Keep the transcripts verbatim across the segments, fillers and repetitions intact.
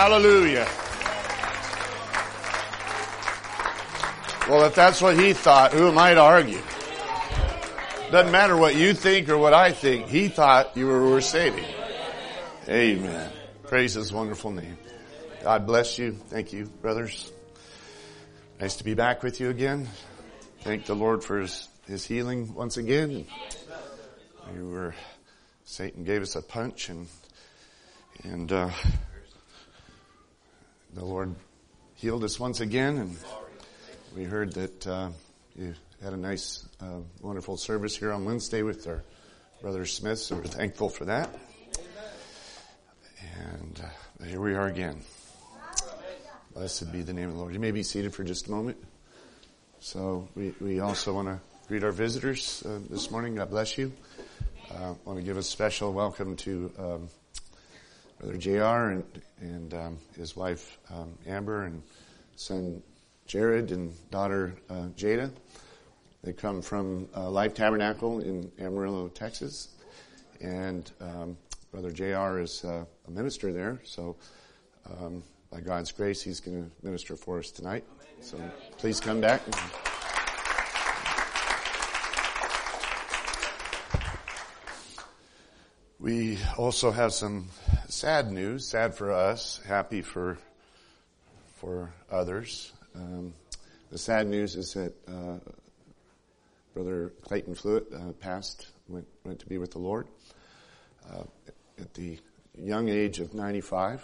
Hallelujah. Well, if that's what he thought, who am I to argue? Doesn't matter what you think or what I think. He thought you were worth saving. Amen. Praise his wonderful name. God bless you. Thank you, brothers. Nice to be back with you again. Thank the Lord for his, his healing once again. We were, Satan gave us a punch, and and uh, the Lord healed us once again. And we heard that uh, you had a nice, uh, wonderful service here on Wednesday with our brother Smith, so we're thankful for that. And uh, here we are again. Blessed be the name of the Lord. You may be seated for just a moment. So we, we also want to greet our visitors uh, this morning. God bless you. I uh, want to give a special welcome to um, Brother J R and, and um, his wife um, Amber and son Jared and daughter uh, Jada. They come from uh, Life Tabernacle in Amarillo, Texas. And um, Brother J R is uh, a minister there. So um, by God's grace, he's going to minister for us tonight. So please come back. We also have some sad news, sad for us, happy for for others. Um, the sad news is that uh, Brother Clayton Fluitt uh, passed, went, went to be with the Lord uh, at the young age of ninety-five.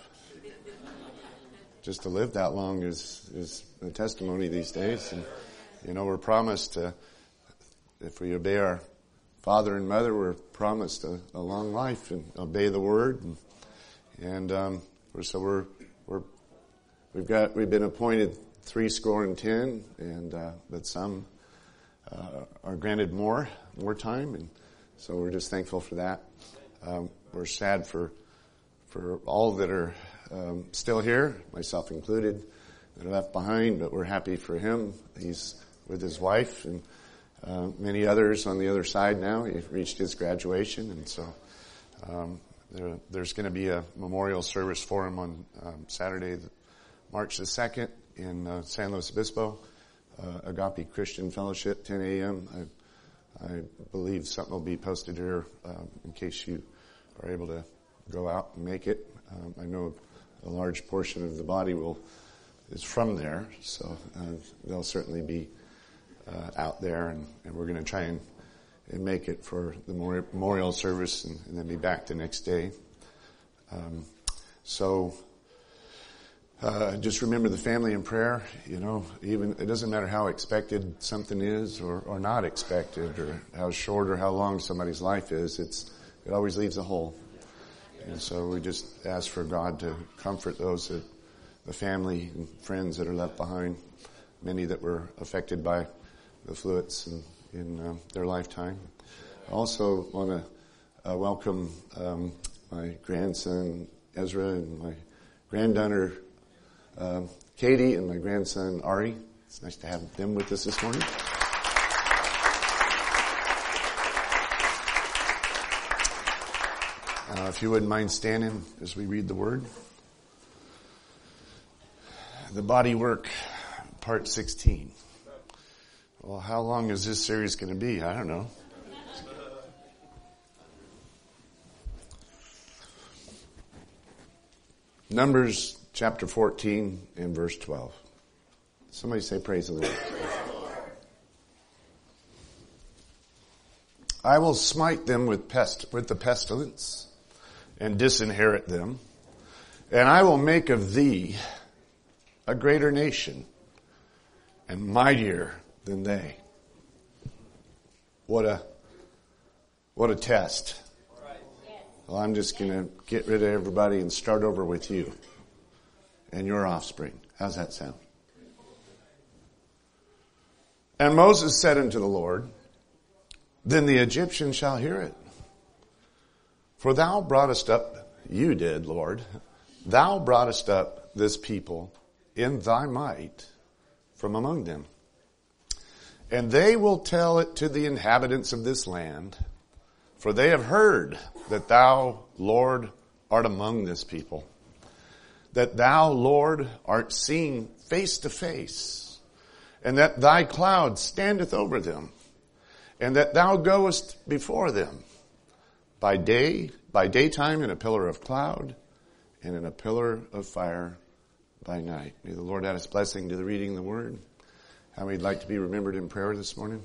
Just to live that long is is a testimony these days. And, you know, we're promised to, if we obey our father and mother, we're promised a, a long life and obey the word. And, and um, we're, so we're we're we've got we've been appointed three score and ten, and uh, but some uh, are granted more more time, and so we're just thankful for that. Um, we're sad for for all that are um, still here, myself included, that are left behind, but we're happy for him. He's with his wife and uh, many others on the other side now. He reached his graduation, and so um, there, there's going to be a memorial service for him on um, Saturday, March the second, in uh, San Luis Obispo, uh, Agape Christian Fellowship, ten a.m. I, I believe something will be posted here um, in case you are able to go out and make it. Um, I know a large portion of the body will is from there, so uh, they'll certainly be uh, out there, and, and we're going to try and, and make it for the memorial service, and, and then be back the next day. Um, so uh, just remember the family in prayer. You know, even it doesn't matter how expected something is, or, or not expected, or how short or how long somebody's life is. It's it always leaves a hole. And so we just ask for God to comfort those that, the family and friends that are left behind, many that were affected by the Fluitts in, in uh, their lifetime. I also want to uh, welcome um, my grandson Ezra and my granddaughter uh, Katie and my grandson Ari. It's nice to have them with us this morning. Uh, if you wouldn't mind standing as we read the word. The body work, part sixteen. Well, how long is this series going to be? I don't know. Numbers chapter fourteen and verse twelve. Somebody say praise the Lord. I will smite them with pest, with the pestilence, and disinherit them, and I will make of thee a greater nation, and mightier than they. What a, what a test. Well, I'm just going to get rid of everybody and start over with you and your offspring. How's that sound? And Moses said unto the Lord, then the Egyptians shall hear it. For thou broughtest up, you did, Lord, thou broughtest up this people in thy might from among them. And they will tell it to the inhabitants of this land, for they have heard that thou, Lord, art among this people. that thou, Lord, art seen face to face, and that thy cloud standeth over them, and that thou goest before them by day, by daytime in a pillar of cloud, and in a pillar of fire by night. May the Lord add his blessing to the reading of the word. How we'd like to be remembered in prayer this morning.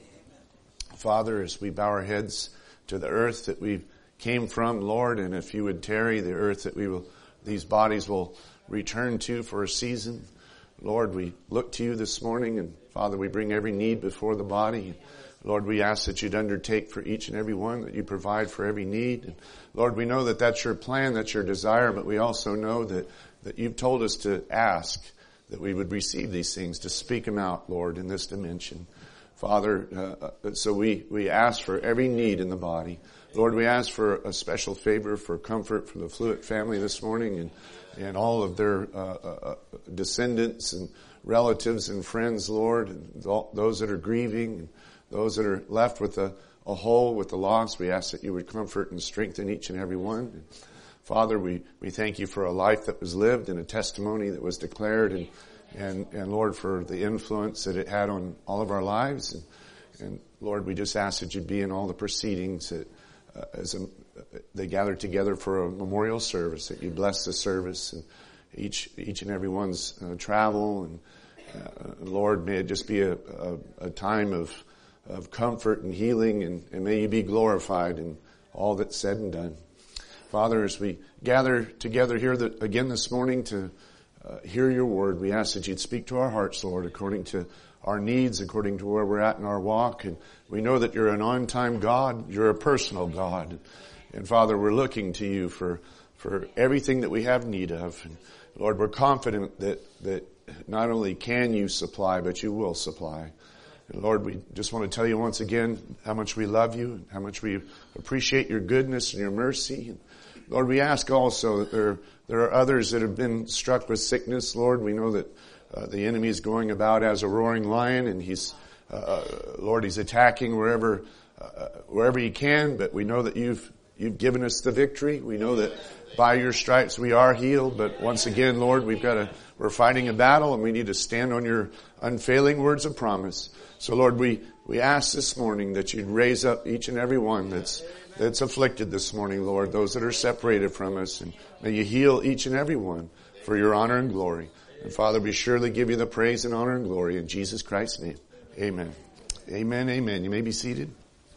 Father, as we bow our heads to the earth that we came from, Lord, and if you would tarry, the earth that we will, these bodies will return to for a season. Lord, we look to you this morning, and Father, we bring every need before the body. Lord, we ask that you'd undertake for each and every one, that you provide for every need. And Lord, we know that that's your plan, that's your desire, but we also know that, that you've told us to ask that we would receive these things, to speak them out, Lord, in this dimension. Father, uh, so we, we ask for every need in the body. Lord, we ask for a special favor, for comfort for the Fluitt family this morning and, and all of their uh, uh, descendants and relatives and friends, Lord, and all, those that are grieving, and those that are left with a, a hole with the loss. We ask that you would comfort and strengthen each and every one. And Father, we, we thank you for a life that was lived and a testimony that was declared, and And, and Lord, for the influence that it had on all of our lives. And, and Lord, we just ask that you be in all the proceedings that, uh, as a, they gather together for a memorial service, that you bless the service and each, each and everyone's uh, travel. And, uh, Lord, may it just be a, a, a time of, of comfort and healing, and, and may you be glorified in all that's said and done. Father, as we gather together here that, again this morning to Uh, hear your word, we ask that you'd speak to our hearts, Lord, according to our needs, according to where we're at in our walk. And we know that you're an on-time God. You're a personal God. And Father, we're looking to you for, for everything that we have need of. And Lord, we're confident that, that not only can you supply, but you will supply. And Lord, we just want to tell you once again how much we love you and how much we appreciate your goodness and your mercy. And Lord, we ask also that there, there are others that have been struck with sickness. Lord, we know that uh, the enemy is going about as a roaring lion, and he's, uh, Lord, he's attacking wherever, uh, wherever he can. But we know that you've, you've given us the victory. We know that by your stripes we are healed. But once again, Lord, we've got to, we're fighting a battle, and we need to stand on your unfailing words of promise. So Lord, we, we ask this morning that you'd raise up each and every one that's that's afflicted this morning, Lord, those that are separated from us. And may you heal each and every one for your honor and glory. And Father, we surely give you the praise and honor and glory in Jesus Christ's name. Amen. Amen, amen. You may be seated.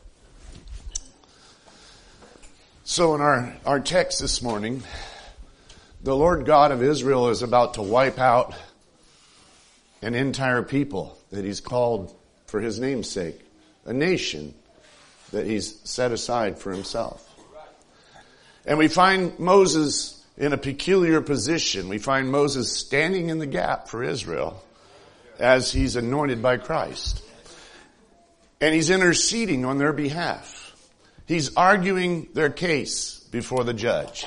So in our, our text this morning, the Lord God of Israel is about to wipe out an entire people that he's called for his name's sake, a nation that he's set aside for himself. And we find Moses in a peculiar position. We find Moses standing in the gap for Israel as he's anointed by Christ. And he's interceding on their behalf. He's arguing their case before the judge.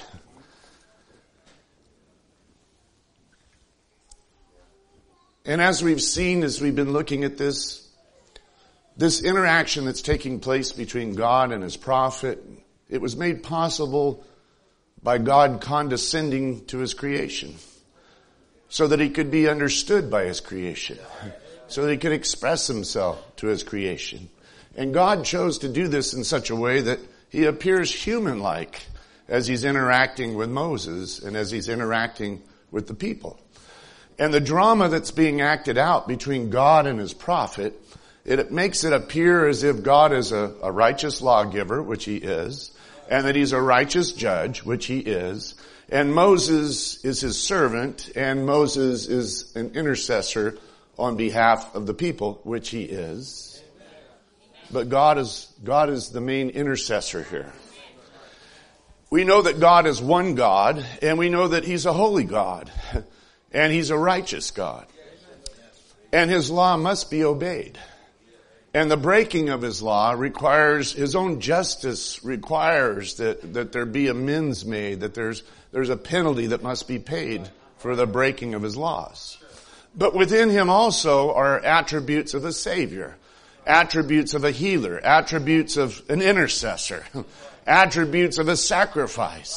And as we've seen, as we've been looking at this, This interaction that's taking place between God and his prophet, it was made possible by God condescending to his creation so that he could be understood by his creation, so that he could express himself to his creation. And God chose to do this in such a way that he appears human-like as he's interacting with Moses and as he's interacting with the people. And the drama that's being acted out between God and his prophet, it makes it appear as if God is a, a righteous lawgiver, which he is, and that he's a righteous judge, which he is, and Moses is his servant, and Moses is an intercessor on behalf of the people, which he is. But God is, God is the main intercessor here. We know that God is one God, and we know that he's a holy God, and he's a righteous God. And his law must be obeyed. And the breaking of his law requires, his own justice requires that, that there be amends made, that there's, there's a penalty that must be paid for the breaking of his laws. But within him also are attributes of a savior, attributes of a healer, attributes of an intercessor, attributes of a sacrifice,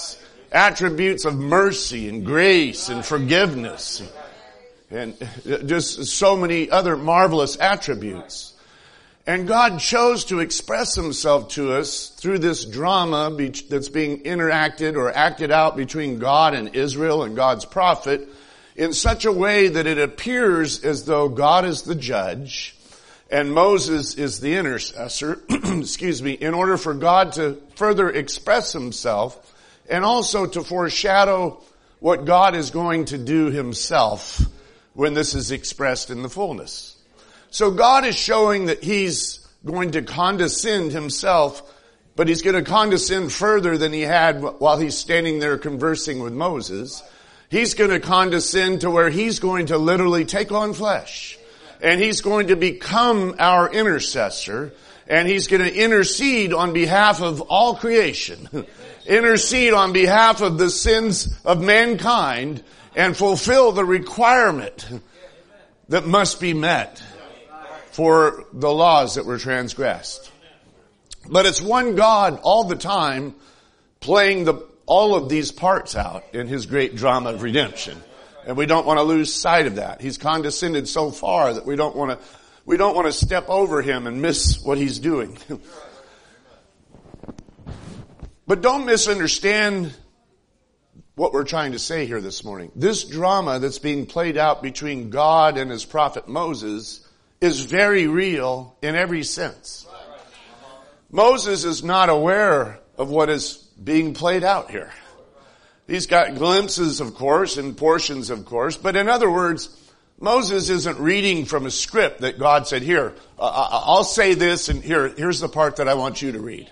attributes of mercy and grace and forgiveness, and just so many other marvelous attributes. And God chose to express himself to us through this drama that's being interacted or acted out between God and Israel and God's prophet in such a way that it appears as though God is the judge and Moses is the intercessor, excuse me, in order for God to further express himself and also to foreshadow what God is going to do himself when this is expressed in the fullness. So God is showing that he's going to condescend himself, but he's going to condescend further than he had while he's standing there conversing with Moses. He's going to condescend to where he's going to literally take on flesh. And he's going to become our intercessor. And he's going to intercede on behalf of all creation. Intercede on behalf of the sins of mankind and fulfill the requirement that must be met for the laws that were transgressed. But it's one God all the time playing the, all of these parts out in his great drama of redemption. And we don't want to lose sight of that. He's condescended so far that we don't want to, we don't want to step over him and miss what he's doing. But don't misunderstand what we're trying to say here this morning. This drama that's being played out between God and his prophet Moses is very real in every sense. Moses is not aware of what is being played out here. He's got glimpses, of course, and portions, of course. But in other words, Moses isn't reading from a script that God said, here, uh, I'll say this, and here, here's the part that I want you to read.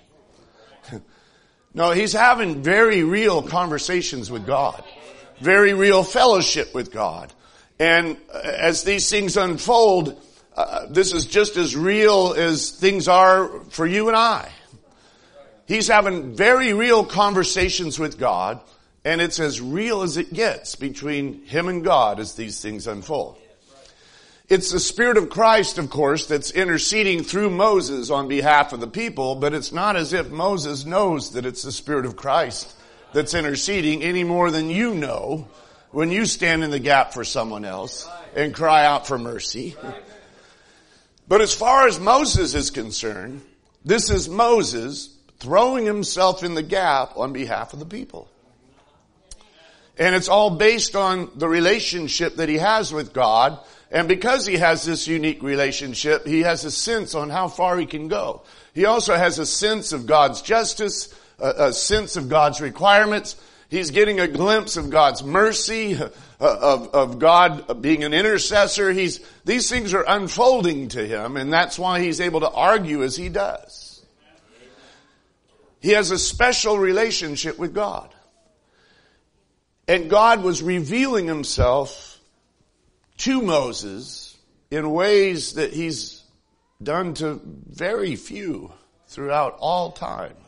No, he's having very real conversations with God. Very real fellowship with God. And as these things unfold, Uh, this is just as real as things are for you and I. He's having very real conversations with God, and it's as real as it gets between him and God as these things unfold. It's the Spirit of Christ, of course, that's interceding through Moses on behalf of the people, but it's not as if Moses knows that it's the Spirit of Christ that's interceding any more than you know when you stand in the gap for someone else and cry out for mercy. But as far as Moses is concerned, this is Moses throwing himself in the gap on behalf of the people. And it's all based on the relationship that he has with God. And because he has this unique relationship, he has a sense on how far he can go. He also has a sense of God's justice, a, a sense of God's requirements. He's getting a glimpse of God's mercy, of, of God being an intercessor. He's, these things are unfolding to him, and that's why he's able to argue as he does. He has a special relationship with God. And God was revealing himself to Moses in ways that he's done to very few throughout all time.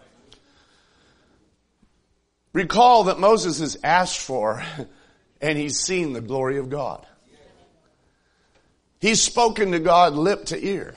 Recall that Moses has asked for and he's seen the glory of God. He's spoken to God lip to ear.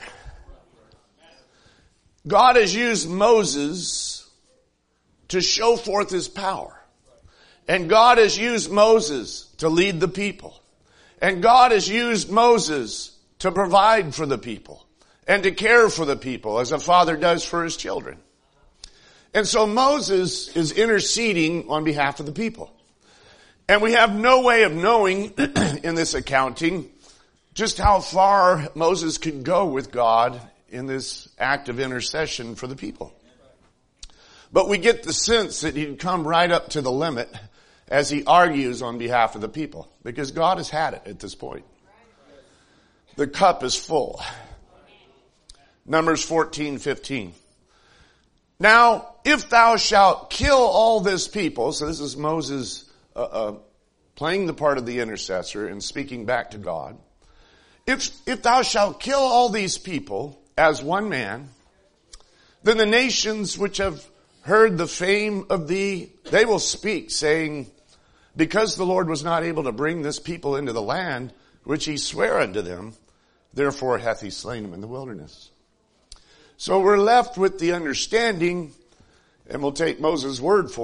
God has used Moses to show forth his power. And God has used Moses to lead the people. And God has used Moses to provide for the people and to care for the people as a father does for his children. And so Moses is interceding on behalf of the people. And we have no way of knowing in this accounting just how far Moses could go with God in this act of intercession for the people. But we get the sense that he'd come right up to the limit as he argues on behalf of the people, because God has had it at this point. The cup is full. Numbers fourteen fifteen. Now, if thou shalt kill all this people, so this is Moses uh, uh, playing the part of the intercessor and speaking back to God. If, if thou shalt kill all these people as one man, then the nations which have heard the fame of thee, they will speak, saying, because the Lord was not able to bring this people into the land which he sware unto them, therefore hath he slain them in the wilderness. So we're left with the understanding, and we'll take Moses' word for it,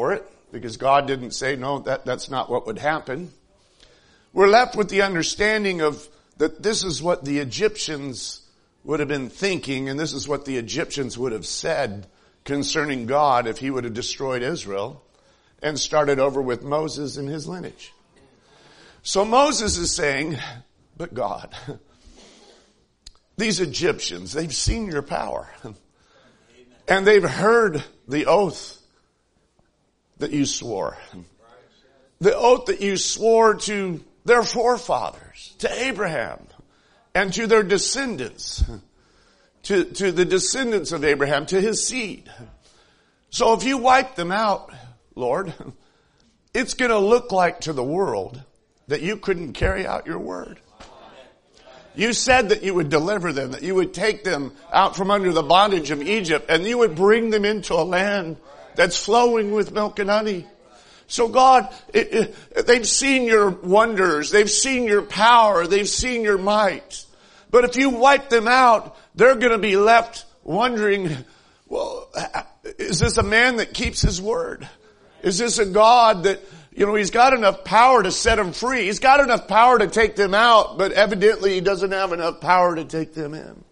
because God didn't say, no, that, that's not what would happen. We're left with the understanding of that this is what the Egyptians would have been thinking, and this is what the Egyptians would have said concerning God if he would have destroyed Israel and started over with Moses and his lineage. So Moses is saying, but God, these Egyptians, they've seen your power. And they've heard the oath that you swore. The oath that you swore to their forefathers, to Abraham, and to their descendants, to, to the descendants of Abraham, to his seed. So if you wipe them out, Lord, it's going to look like to the world that you couldn't carry out your word. You said that you would deliver them, that you would take them out from under the bondage of Egypt, and you would bring them into a land that's flowing with milk and honey. So God, it, it, they've seen your wonders, they've seen your power, they've seen your might. But if you wipe them out, they're going to be left wondering, well, is this a man that keeps his word? Is this a God that, you know, he's got enough power to set them free. He's got enough power to take them out, but evidently he doesn't have enough power to take them in.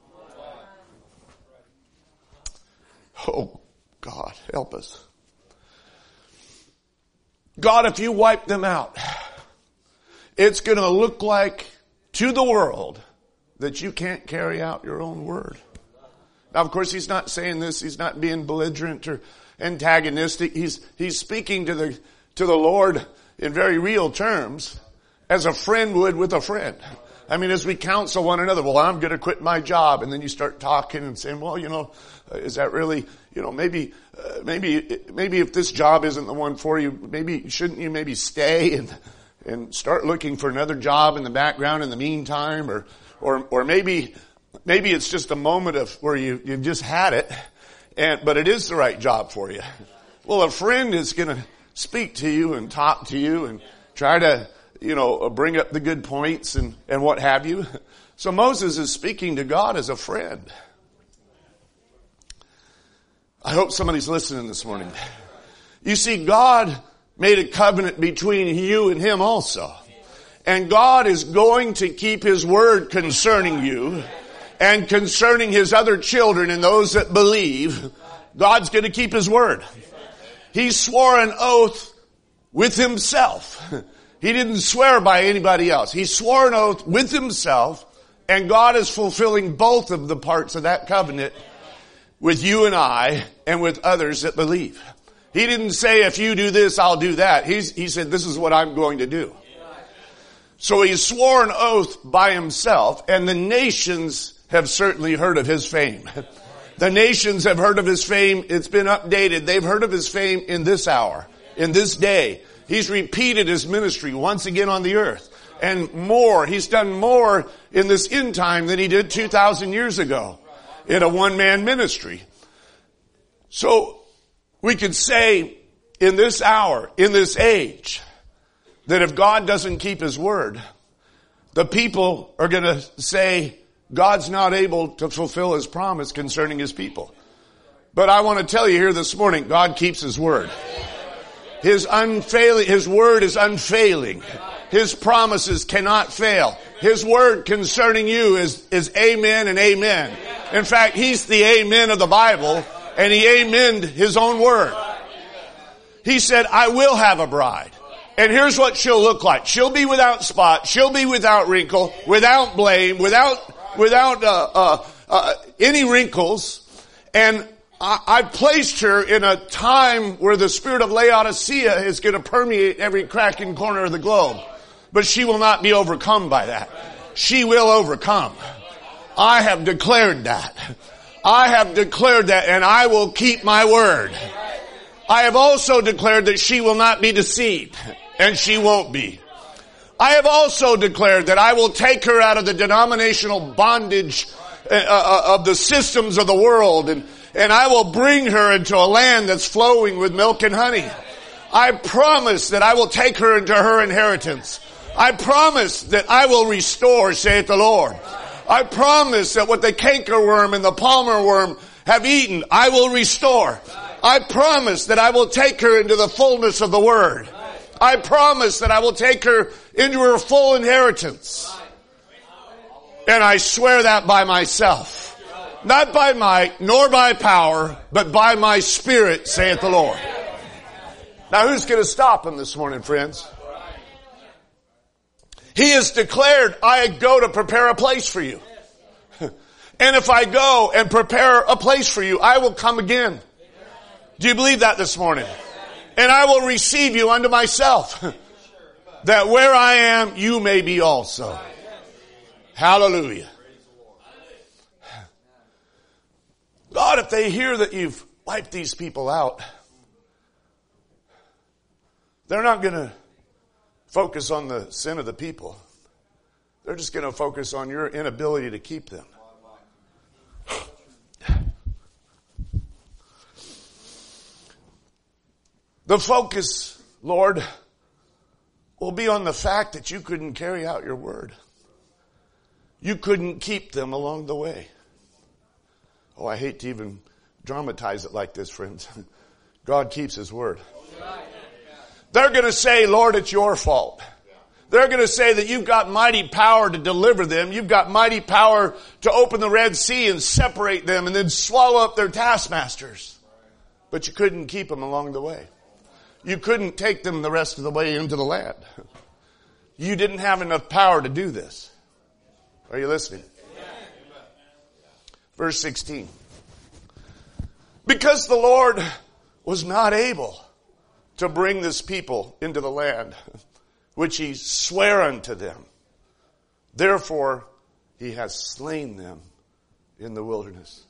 Oh, God, help us. God, if you wipe them out, it's going to look like to the world that you can't carry out your own word. Now, of course, he's not saying this. He's not being belligerent or antagonistic. He's, he's speaking to the, to the Lord in very real terms as a friend would with a friend. I mean, as we counsel one another, well, I'm going to quit my job. And then you start talking and saying, well, you know, is that really, you know, maybe, uh, maybe, maybe if this job isn't the one for you, maybe, shouldn't you maybe stay and, and start looking for another job in the background in the meantime? Or, or, or maybe, maybe it's just a moment of where you, you just had it and, but it is the right job for you. Well, a friend is going to speak to you and talk to you and try to, you know, bring up the good points and, and what have you. So Moses is speaking to God as a friend. I hope somebody's listening this morning. You see, God made a covenant between you and him also. And God is going to keep his word concerning you and concerning his other children and those that believe. God's going to keep his word. He swore an oath with himself. He didn't swear by anybody else. He swore an oath with himself, and God is fulfilling both of the parts of that covenant with you and I and with others that believe. He didn't say, if you do this, I'll do that. He's, he said, this is what I'm going to do. So he swore an oath by himself, and the nations have certainly heard of his fame. The nations have heard of his fame. It's been updated. They've heard of his fame in this hour, in this day. He's repeated his ministry once again on the earth. And more. He's done more in this end time than he did two thousand years ago in a one-man ministry. So we could say in this hour, in this age, that if God doesn't keep his word, the people are going to say God's not able to fulfill his promise concerning his people. But I want to tell you here this morning, God keeps his word. His unfailing, his word is unfailing. His promises cannot fail. His word concerning you is, is amen and amen. In fact, he's the amen of the Bible, and he amened his own word. He said, I will have a bride. And here's what she'll look like. She'll be without spot. She'll be without wrinkle, without blame, without, without, uh, uh, uh, any wrinkles. And I placed her in a time where the spirit of Laodicea is going to permeate every crack and corner of the globe. But she will not be overcome by that. She will overcome. I have declared that. I have declared that, and I will keep my word. I have also declared that she will not be deceived, and she won't be. I have also declared that I will take her out of the denominational bondage uh, of the systems of the world, and And I will bring her into a land that's flowing with milk and honey. I promise that I will take her into her inheritance. I promise that I will restore, saith the Lord. I promise that what the cankerworm and the palmer worm have eaten, I will restore. I promise that I will take her into the fullness of the Word. I promise that I will take her into her full inheritance. And I swear that by myself. Not by might, nor by power, but by my Spirit, saith the Lord. Now who's going to stop him this morning, friends? He has declared, I go to prepare a place for you. And if I go and prepare a place for you, I will come again. Do you believe that this morning? And I will receive you unto myself, that where I am, you may be also. Hallelujah. God, if they hear that you've wiped these people out, they're not going to focus on the sin of the people. They're just going to focus on your inability to keep them. The focus, Lord, will be on the fact that you couldn't carry out your word. You couldn't keep them along the way. Oh, I hate to even dramatize it like this, friends. God keeps his word. They're going to say, Lord, it's your fault. They're going to say that you've got mighty power to deliver them. You've got mighty power to open the Red Sea and separate them and then swallow up their taskmasters. But you couldn't keep them along the way. You couldn't take them the rest of the way into the land. You didn't have enough power to do this. Are you listening? Verse sixteen. Because the Lord was not able to bring this people into the land which he sware unto them, therefore he has slain them in the wilderness.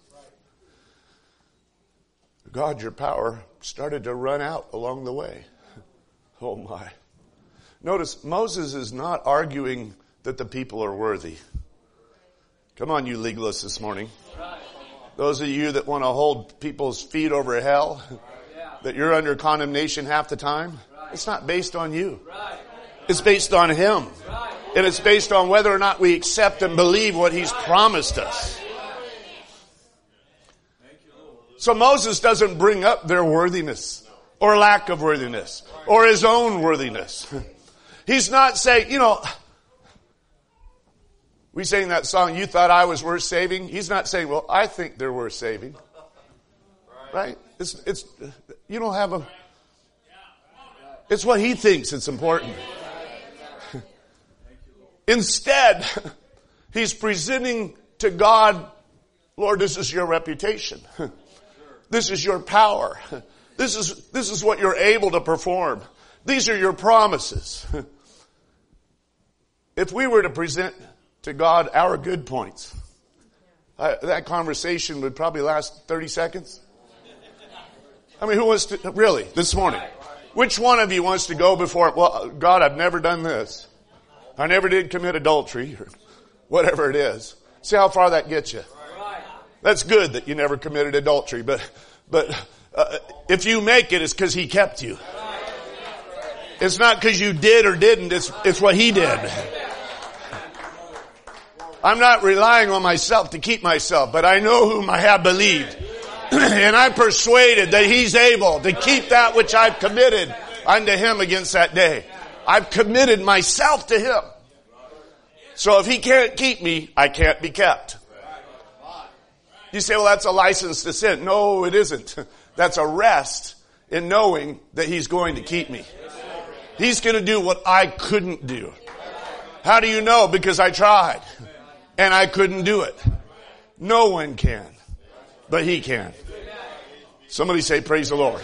God, your power started to run out along the way. Oh my. Notice, Moses is not arguing that the people are worthy. Come on, you legalists this morning. Those of you that want to hold people's feet over hell, that you're under condemnation half the time, it's not based on you. It's based on him. And it's based on whether or not we accept and believe what he's promised us. So Moses doesn't bring up their worthiness or lack of worthiness or his own worthiness. He's not saying, you know, we sang that song, You Thought I Was Worth Saving. He's not saying, well, I think they're worth saving. Right? It's, it's, you don't have a, it's what he thinks it's important. Instead, he's presenting to God, Lord, this is your reputation. This is your power. This is, this is what you're able to perform. These are your promises. If we were to present to God our good points, uh, that conversation would probably last thirty seconds. I mean, who wants to, really, this morning? Which one of you wants to go before, well, God, I've never done this. I never did commit adultery, or whatever it is. See how far that gets you. That's good that you never committed adultery, but, but, uh, if you make it, it's because he kept you. It's not because you did or didn't, it's, it's what he did. I'm not relying on myself to keep myself, but I know whom I have believed. And I'm persuaded that he's able to keep that which I've committed unto him against that day. I've committed myself to him. So if he can't keep me, I can't be kept. You say, well, that's a license to sin. No, it isn't. That's a rest in knowing that he's going to keep me. He's going to do what I couldn't do. How do you know? Because I tried. And I couldn't do it. No one can. But he can. Somebody say, praise the Lord.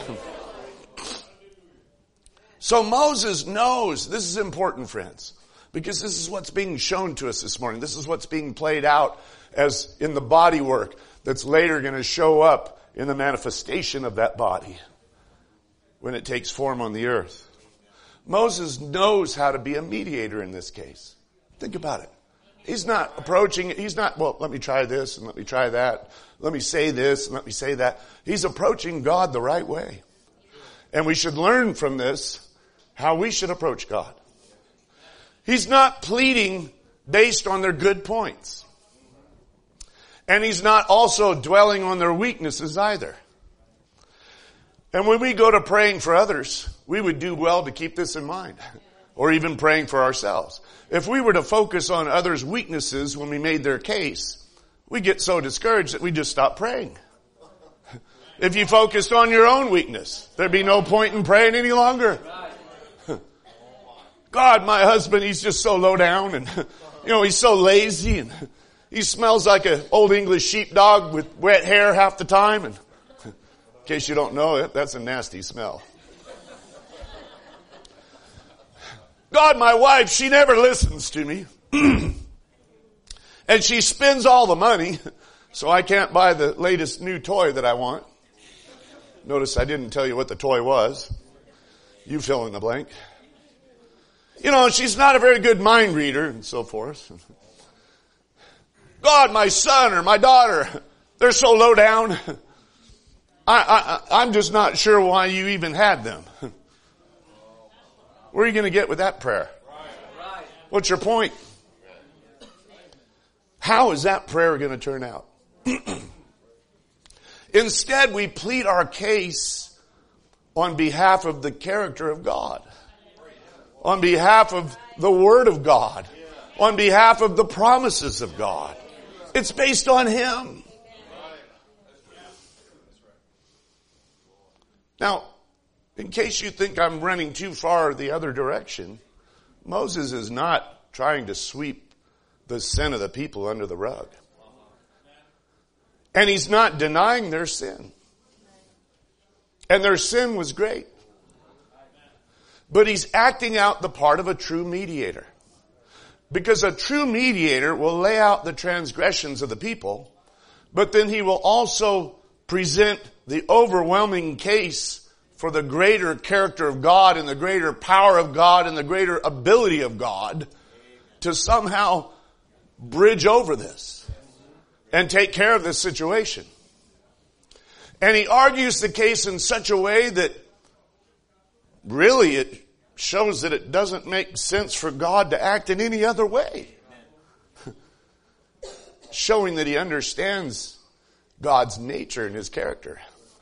So Moses knows, this is important, friends, because this is what's being shown to us this morning. This is what's being played out as in the body work that's later going to show up in the manifestation of that body when it takes form on the earth. Moses knows how to be a mediator in this case. Think about it. He's not approaching it. He's not, well, let me try this and let me try that. Let me say this and let me say that. He's approaching God the right way. And we should learn from this how we should approach God. He's not pleading based on their good points. And he's not also dwelling on their weaknesses either. And when we go to praying for others, we would do well to keep this in mind. Or even praying for ourselves. If we were to focus on others' weaknesses when we made their case, we get so discouraged that we just stop praying. If you focused on your own weakness, there'd be no point in praying any longer. God, my husband, he's just so low down and, you know, he's so lazy and he smells like an old English sheepdog with wet hair half the time. And in case you don't know it, that's a nasty smell. God, my wife, she never listens to me. And she spends all the money, so I can't buy the latest new toy that I want. Notice I didn't tell you what the toy was. You fill in the blank. You know, she's not a very good mind reader and so forth. God, my son or my daughter, they're so low down. I, I, I'm just not sure why you even had them. Where are you going to get with that prayer? What's your point? How is that prayer going to turn out? Instead, we plead our case on behalf of the character of God, on behalf of the Word of God, on behalf of the promises of God. It's based on Him. Now, in case you think I'm running too far the other direction, Moses is not trying to sweep the sin of the people under the rug. And he's not denying their sin. And their sin was great. But he's acting out the part of a true mediator. Because a true mediator will lay out the transgressions of the people, but then he will also present the overwhelming case for the greater character of God and the greater power of God and the greater ability of God to somehow bridge over this and take care of this situation. And he argues the case in such a way that really it shows that it doesn't make sense for God to act in any other way. Showing that he understands God's nature and His character.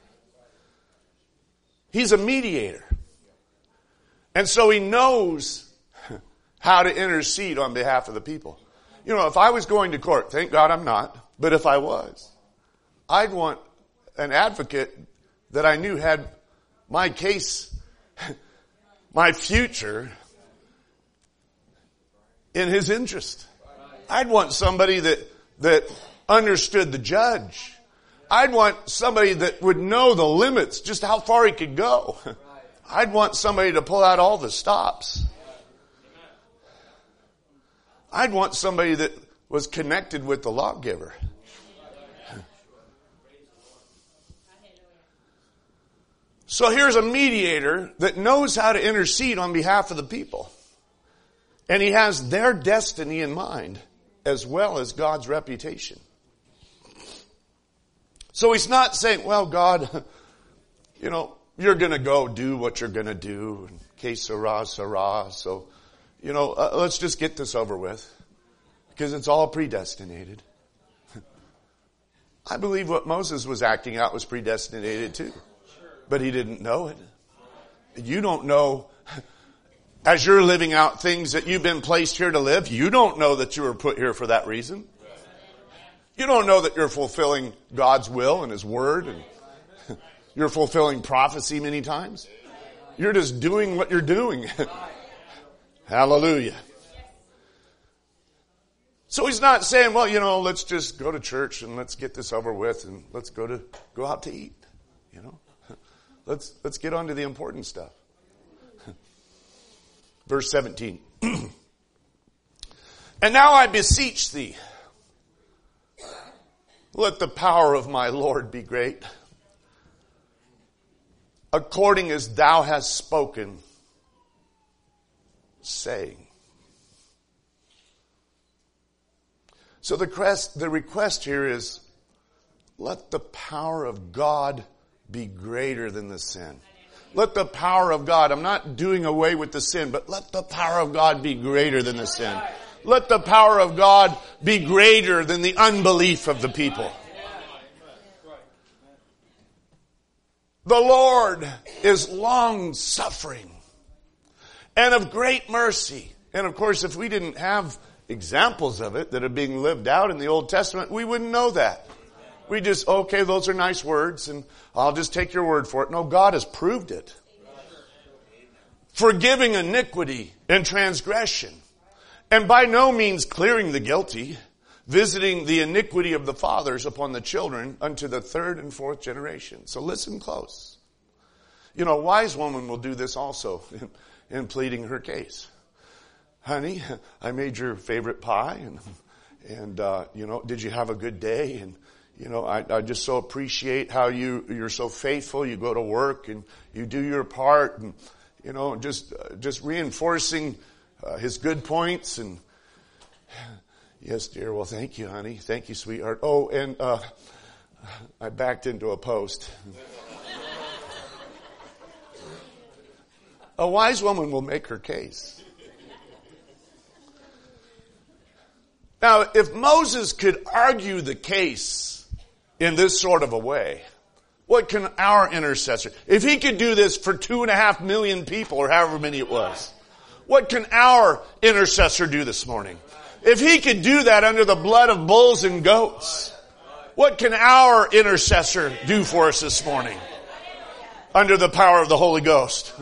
He's a mediator. And so he knows how to intercede on behalf of the people. You know, if I was going to court, thank God I'm not, but if I was, I'd want an advocate that I knew had my case, my future in his interest. I'd want somebody that, that understood the judge. I'd want somebody that would know the limits, just how far he could go. I'd want somebody to pull out all the stops. I'd want somebody that was connected with the lawgiver. So here's a mediator that knows how to intercede on behalf of the people. And he has their destiny in mind as well as God's reputation. So he's not saying, well, God, you know, you're going to go do what you're going to do. Que sera, sera. So, you know, uh, let's just get this over with. Because it's all predestinated. I believe what Moses was acting out was predestinated too. But he didn't know it. You don't know, as you're living out things that you've been placed here to live, you don't know that you were put here for that reason. You don't know that you're fulfilling God's will and His Word, and you're fulfilling prophecy many times. You're just doing what you're doing. Hallelujah. So he's not saying, well, you know, let's just go to church and let's get this over with and let's go to go out to eat. You know, let's let's get on to the important stuff. Verse seventeen. And now I beseech thee, let the power of my Lord be great, according as thou hast spoken, saying. So the request, the request here is, let the power of God be greater than the sin. Let the power of God, I'm not doing away with the sin, but let the power of God be greater than the sin. Let the power of God be greater than the unbelief of the people. The Lord is long suffering and of great mercy. And of course, if we didn't have examples of it that are being lived out in the Old Testament, we wouldn't know that. We just, okay, those are nice words and I'll just take your word for it. No, God has proved it. Forgiving iniquity and transgression, and by no means clearing the guilty, visiting the iniquity of the fathers upon the children unto the third and fourth generation. So listen close. You know, a wise woman will do this also in, in pleading her case. Honey, I made your favorite pie, and, and uh, you know, did you have a good day? And, you know, I, I just so appreciate how you, you're so faithful. You go to work and you do your part, and, you know, just, uh, just reinforcing uh, his good points. And yes, dear. Well, thank you, honey. Thank you, sweetheart. Oh, and, uh, I backed into a post. A wise woman will make her case. Now, if Moses could argue the case in this sort of a way, what can our intercessor, if he could do this for two and a half million people or however many it was, what can our intercessor do this morning? If he could do that under the blood of bulls and goats, what can our intercessor do for us this morning under the power of the Holy Ghost?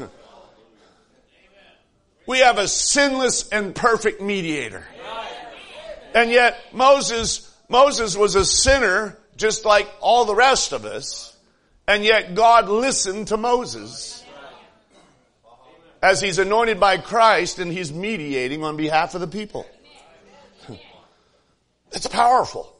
We have a sinless and perfect mediator. And yet Moses, Moses was a sinner just like all the rest of us. And yet God listened to Moses as he's anointed by Christ and he's mediating on behalf of the people. It's powerful.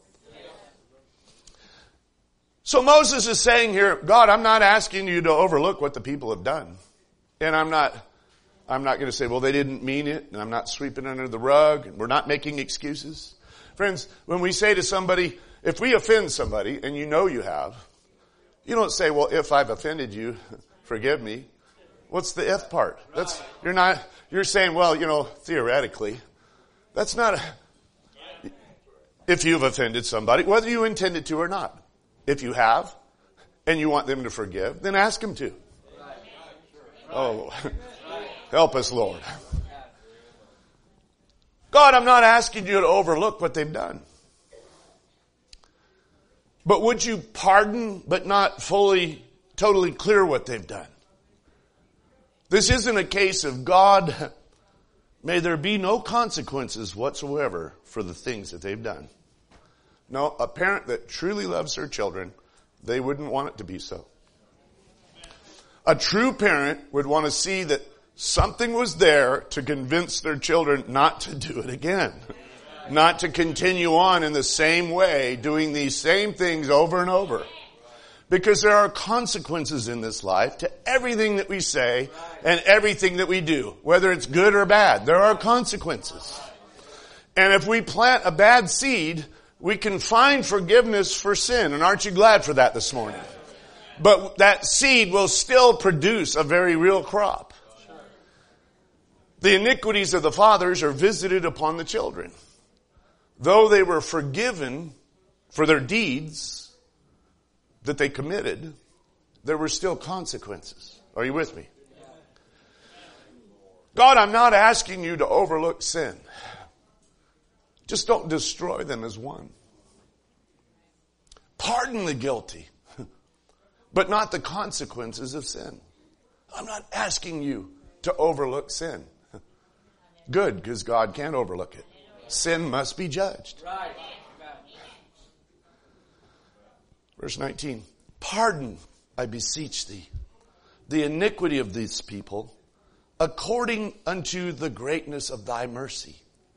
So Moses is saying here, God, I'm not asking you to overlook what the people have done. And I'm not, I'm not going to say, well, they didn't mean it, and I'm not sweeping under the rug, and we're not making excuses. Friends, when we say to somebody, if we offend somebody, and you know you have, you don't say, well, if I've offended you, forgive me. What's the if part? That's, you're not, you're saying, well, you know, theoretically, that's not, a, if you've offended somebody, whether you intended to or not. If you have, and you want them to forgive, then ask them to. Oh, help us, Lord. God, I'm not asking you to overlook what they've done. But would you pardon, but not fully, totally clear what they've done? This isn't a case of God, may there be no consequences whatsoever for the things that they've done. No, a parent that truly loves their children, they wouldn't want it to be so. A true parent would want to see that something was there to convince their children not to do it again. Not to continue on in the same way, doing these same things over and over. Because there are consequences in this life to everything that we say and everything that we do. Whether it's good or bad, there are consequences. And if we plant a bad seed, we can find forgiveness for sin. And aren't you glad for that this morning? But that seed will still produce a very real crop. The iniquities of the fathers are visited upon the children. Though they were forgiven for their deeds that they committed, there were still consequences. Are you with me? God, I'm not asking you to overlook sin. Just don't destroy them as one. Pardon the guilty, but not the consequences of sin. I'm not asking you to overlook sin. Good, because God can't overlook it. Sin must be judged. Verse nineteen. Pardon, I beseech thee, the iniquity of these people, according unto the greatness of thy mercy.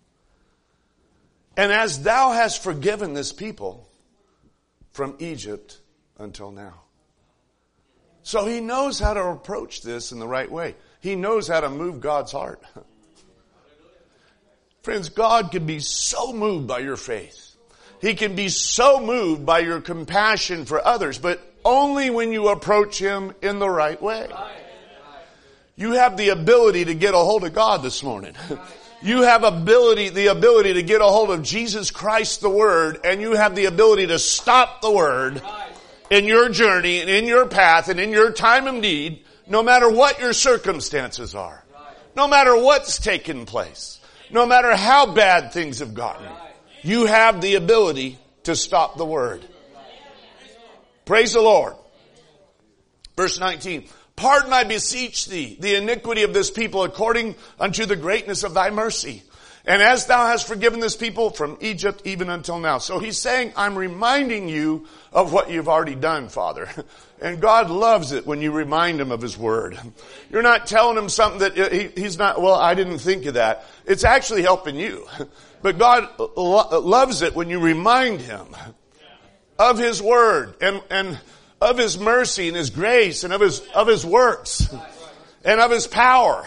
And as thou hast forgiven this people from Egypt until now. So he knows how to approach this in the right way. He knows how to move God's heart. Friends, God can be so moved by your faith. He can be so moved by your compassion for others, but only when you approach Him in the right way. You have the ability to get a hold of God this morning. You have ability, the ability to get a hold of Jesus Christ the Word, and you have the ability to stop the Word in your journey and in your path and in your time of need, no matter what your circumstances are, no matter what's taken place, no matter how bad things have gotten, you have the ability to stop the word. Praise the Lord. Verse nineteen. Pardon, I beseech thee, the iniquity of this people according unto the greatness of thy mercy. And as thou hast forgiven this people from Egypt even until now. So he's saying, I'm reminding you of what you've already done, Father. And God loves it when you remind him of his word. You're not telling him something that he, he's not, well, I didn't think of that. It's actually helping you. But God lo- loves it when you remind him of his word and, and of his mercy and his grace and of his, of his works and of his power.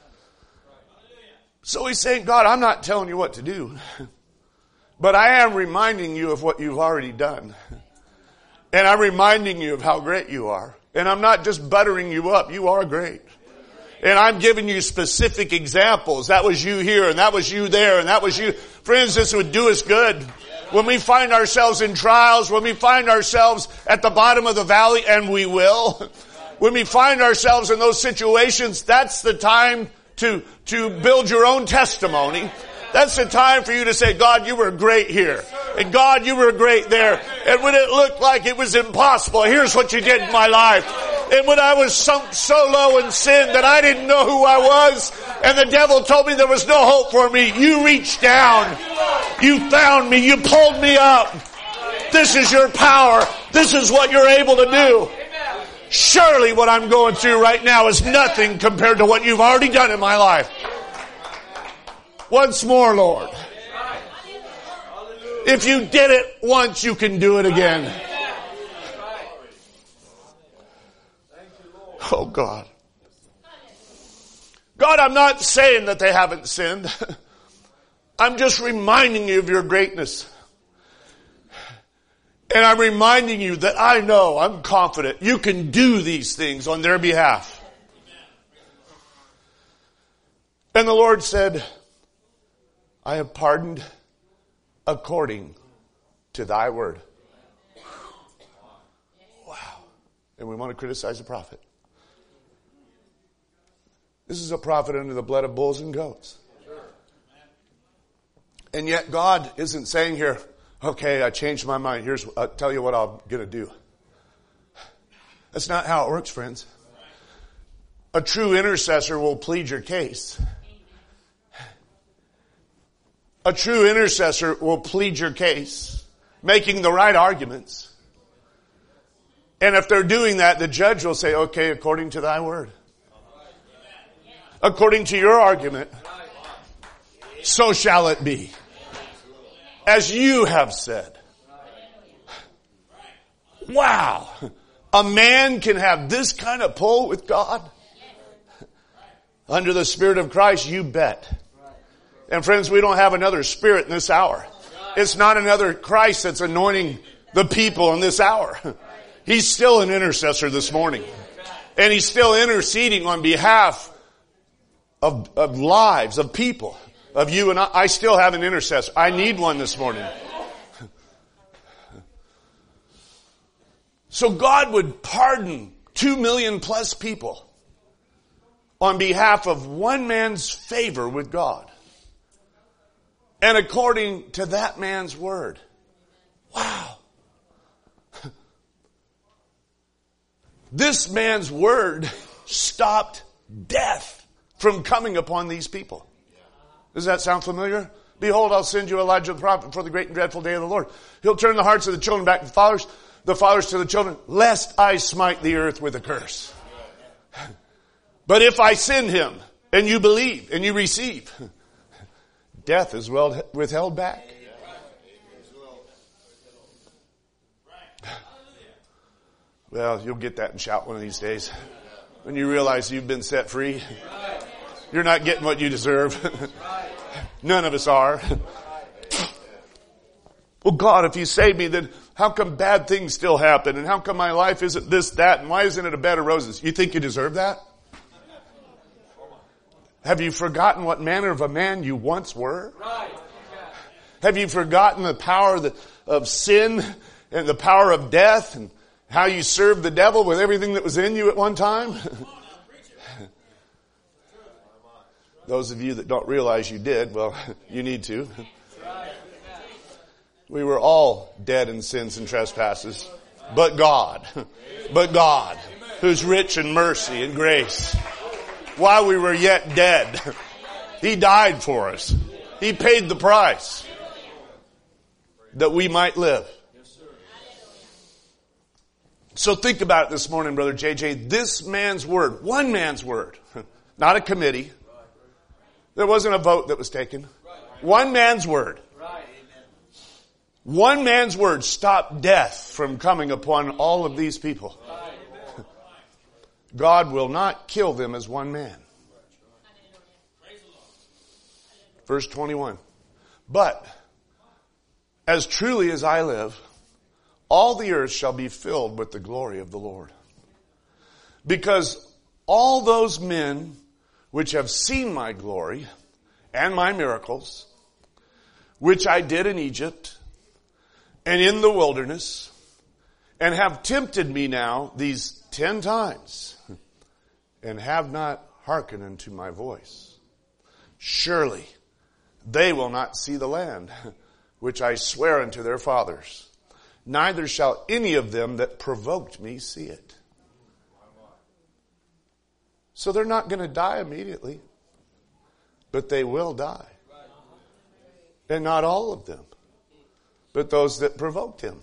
So he's saying, God, I'm not telling you what to do, but I am reminding you of what you've already done. And I'm reminding you of how great you are. And I'm not just buttering you up. You are great. And I'm giving you specific examples. That was you here, and that was you there, and that was you. Friends, this would do us good. When we find ourselves in trials, when we find ourselves at the bottom of the valley, and we will, when we find ourselves in those situations, that's the time to, to build your own testimony. That's the time for you to say, God, you were great here. And God, you were great there. And when it looked like it was impossible, here's what you did in my life. And when I was sunk so low in sin that I didn't know who I was, and the devil told me there was no hope for me, you reached down. You found me. You pulled me up. This is your power. This is what you're able to do. Surely what I'm going through right now is nothing compared to what you've already done in my life. Once more, Lord. If you did it once, you can do it again. Oh, God. God, I'm not saying that they haven't sinned. I'm just reminding you of your greatness. And I'm reminding you that I know, I'm confident, you can do these things on their behalf. And the Lord said, I have pardoned according to thy word. Wow. And we want to criticize the prophet. This is a prophet under the blood of bulls and goats. And yet God isn't saying here, okay, I changed my mind. Here's, I'll tell you what I'm going to do. That's not how it works, friends. A true intercessor will plead your case. A true intercessor will plead your case, making the right arguments. And if they're doing that, the judge will say, okay, according to thy word. According to your argument, so shall it be. As you have said. Wow. A man can have this kind of pull with God? Under the Spirit of Christ, you bet. And friends, we don't have another spirit in this hour. It's not another Christ that's anointing the people in this hour. He's still an intercessor this morning. And he's still interceding on behalf of, of lives, of people, of you and I. I still have an intercessor. I need one this morning. So God would pardon two million plus people on behalf of one man's favor with God. And according to that man's word. Wow. This man's word stopped death from coming upon these people. Does that sound familiar? Behold, I'll send you Elijah the prophet for the great and dreadful day of the Lord. He'll turn the hearts of the children back to the fathers, the fathers to the children, lest I smite the earth with a curse. But if I send him, and you believe, and you receive, death is well withheld back. Well, you'll get that and shout one of these days. When you realize you've been set free. You're not getting what you deserve. None of us are. Well, God, if you save me, then how come bad things still happen? And how come my life isn't this, that, and why isn't it a bed of roses? You think you deserve that? Have you forgotten what manner of a man you once were? Have you forgotten the power of, the, of sin and the power of death and, How you served the devil with everything that was in you at one time? Those of you that don't realize you did, well, you need to. We were all dead in sins and trespasses. But God, but God, who's rich in mercy and grace, while we were yet dead, He died for us. He paid the price that we might live. So think about it this morning, Brother J J. This man's word, one man's word, not a committee. There wasn't a vote that was taken. One man's word. One man's word stopped death from coming upon all of these people. God will not kill them as one man. Verse twenty-one. But as truly as I live, all the earth shall be filled with the glory of the Lord. Because all those men which have seen my glory and my miracles, which I did in Egypt and in the wilderness, and have tempted me now these ten times, and have not hearkened unto my voice, surely they will not see the land which I swear unto their fathers, neither shall any of them that provoked me see it. So they're not going to die immediately, but they will die. And not all of them, but those that provoked him.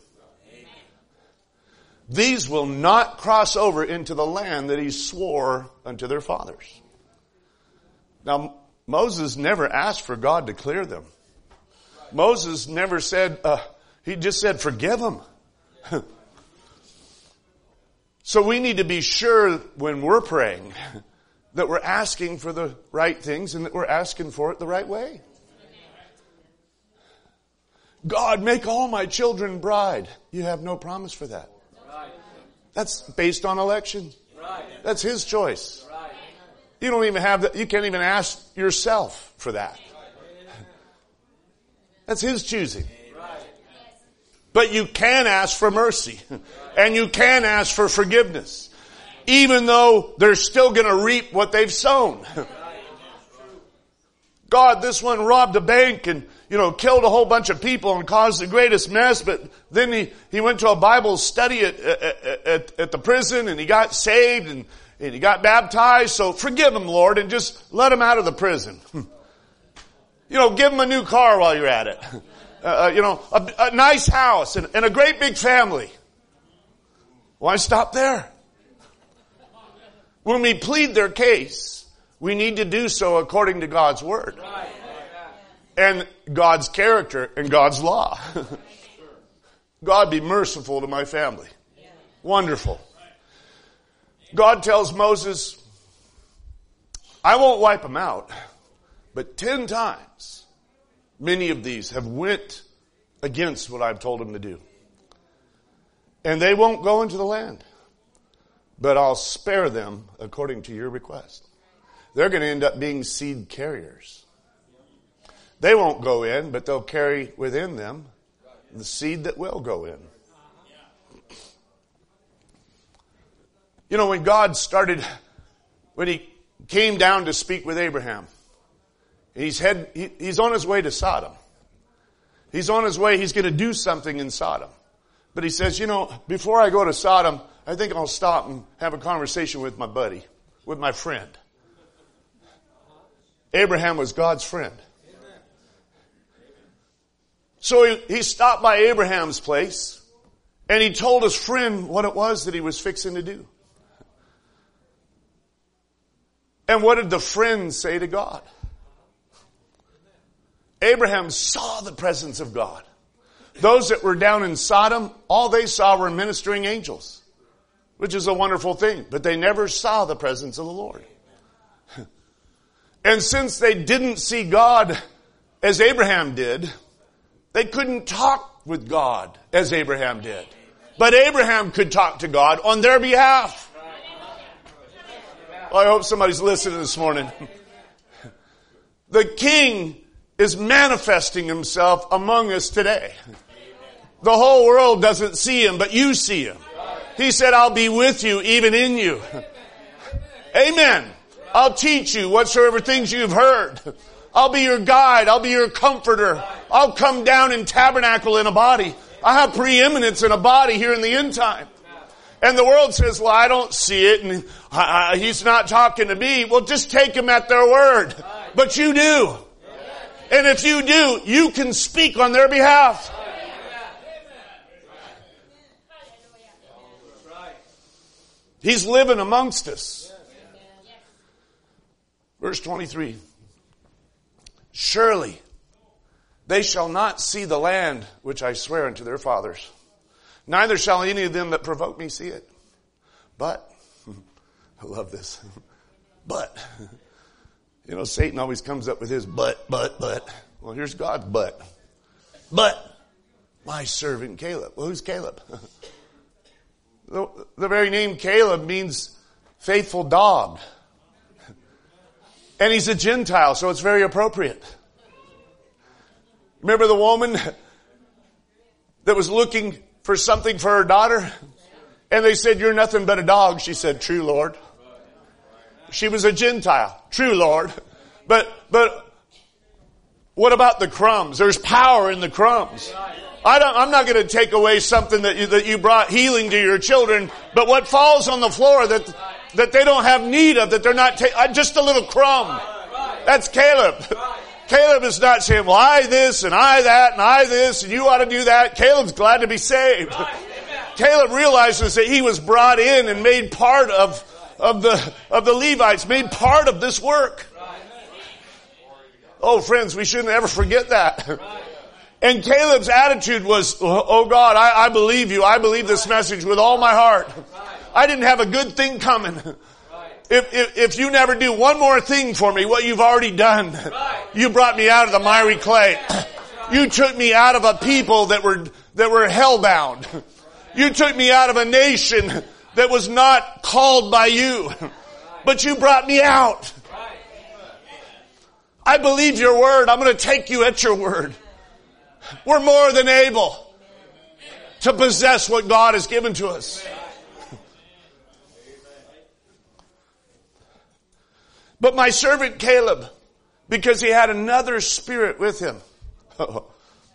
These will not cross over into the land that he swore unto their fathers. Now, Moses never asked for God to clear them. Moses never said, uh, he just said, forgive them. So we need to be sure when we're praying that we're asking for the right things and that we're asking for it the right way. God, make all my children bride. You have no promise for that. That's based on election. That's His choice. You don't even have that. You can't even ask yourself for that. That's His choosing. But you can ask for mercy. And you can ask for forgiveness. Even though they're still going to reap what they've sown. God, this one robbed a bank and, you know, killed a whole bunch of people and caused the greatest mess, but then he, he went to a Bible study at, at, at, at the prison and he got saved and, and he got baptized. So forgive him, Lord, and just let him out of the prison. You know, give him a new car while you're at it. Uh, you know, a, a nice house and, and a great big family. Why stop there? When we plead their case, we need to do so according to God's word. And God's character and God's law. God, be merciful to my family. Wonderful. God tells Moses, I won't wipe them out, but ten times many of these have went against what I've told them to do. And they won't go into the land, but I'll spare them according to your request. They're going to end up being seed carriers. They won't go in, but they'll carry within them the seed that will go in. You know, when God started, when He came down to speak with Abraham, he's head, he, he's on his way to Sodom. He's on his way, he's going to do something in Sodom. But he says, you know, before I go to Sodom, I think I'll stop and have a conversation with my buddy, with my friend. Abraham was God's friend. So he, he stopped by Abraham's place and he told his friend what it was that he was fixing to do. And what did the friend say to God? Abraham saw the presence of God. Those that were down in Sodom, all they saw were ministering angels, which is a wonderful thing, but they never saw the presence of the Lord. And since they didn't see God as Abraham did, they couldn't talk with God as Abraham did. But Abraham could talk to God on their behalf. Well, I hope somebody's listening this morning. The King is manifesting Himself among us today. The whole world doesn't see Him, but you see Him. He said, I'll be with you, even in you. Amen. I'll teach you whatsoever things you've heard. I'll be your guide. I'll be your comforter. I'll come down and tabernacle in a body. I have preeminence in a body here in the end time. And the world says, well, I don't see it, and I, I, he's not talking to me. Well, just take them at their word. But you do. And if you do, you can speak on their behalf. He's living amongst us. Verse twenty-three. Surely they shall not see the land which I swear unto their fathers. Neither shall any of them that provoke me see it. But, I love this. But, you know, Satan always comes up with his but, but, but. Well, here's God's but. But, my servant Caleb. Well, who's Caleb? The, the very name Caleb means faithful dog. And he's a Gentile, so it's very appropriate. Remember the woman that was looking for something for her daughter? And they said, you're nothing but a dog. She said, true, Lord. She was a Gentile. True, Lord. But, but, what about the crumbs? There's power in the crumbs. I don't, I'm not going to take away something that you, that you brought healing to your children, but what falls on the floor that, that they don't have need of, that they're not taking, just a little crumb. That's Caleb. Caleb is not saying, well, I this and I that and I this and you ought to do that. Caleb's glad to be saved. Caleb realizes that he was brought in and made part of, of the, of the Levites, made part of this work. Oh, friends, we shouldn't ever forget that. And Caleb's attitude was, oh God, I, I believe you. I believe this message with all my heart. I didn't have a good thing coming. If, if, if you never do one more thing for me, what you've already done, you brought me out of the miry clay. You took me out of a people that were, that were hellbound. You took me out of a nation that was not called by you, but you brought me out. I believe your word. I'm going to take you at your word. We're more than able to possess what God has given to us. But my servant Caleb, because he had another spirit with him, and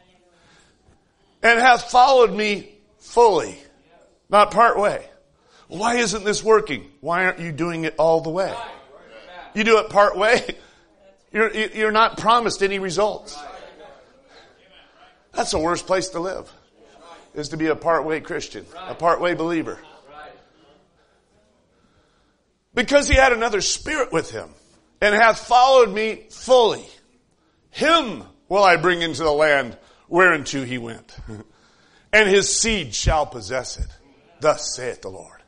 hath followed me fully, not part way. Why isn't this working? Why aren't you doing it all the way? You do it part way, you're, you're not promised any results. That's the worst place to live, is to be a part-way Christian, a part-way believer. Because he had another spirit with him, and hath followed me fully. Him will I bring into the land whereunto he went, and his seed shall possess it. Thus saith the Lord.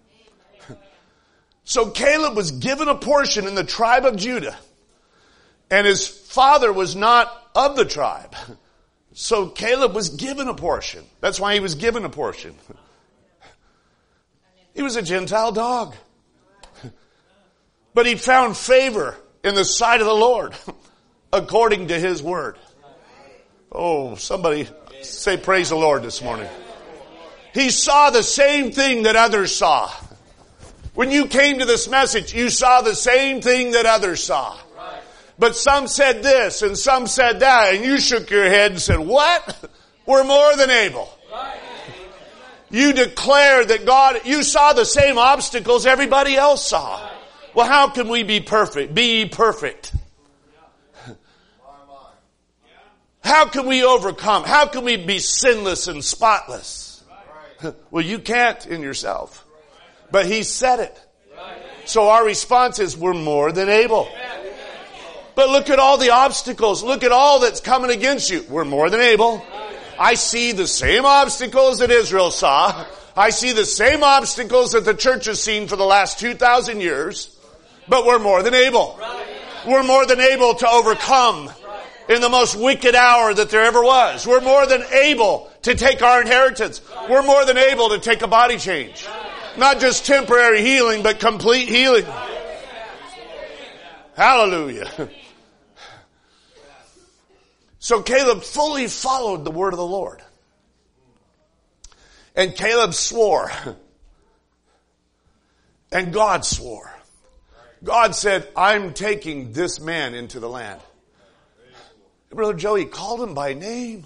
So Caleb was given a portion in the tribe of Judah, and his father was not of the tribe. So Caleb was given a portion. That's why he was given a portion. He was a Gentile dog. But he found favor in the sight of the Lord, according to his word. Oh, somebody say praise the Lord this morning. He saw the same thing that others saw. When you came to this message, you saw the same thing that others saw. But some said this and some said that, and you shook your head and said, what? We're more than able. You declared that God, you saw the same obstacles everybody else saw. Well, how can we be perfect? Be ye perfect. How can we overcome? How can we be sinless and spotless? Well, you can't in yourself. But he said it. So our response is, we're more than able. But look at all the obstacles. Look at all that's coming against you. We're more than able. I see the same obstacles that Israel saw. I see the same obstacles that the church has seen for the last two thousand years. But we're more than able. We're more than able to overcome in the most wicked hour that there ever was. We're more than able to take our inheritance. We're more than able to take a body change. Not just temporary healing, but complete healing. Hallelujah. So Caleb fully followed the word of the Lord. And Caleb swore And God swore. God said, I'm taking this man into the land. Brother Joey called him by name.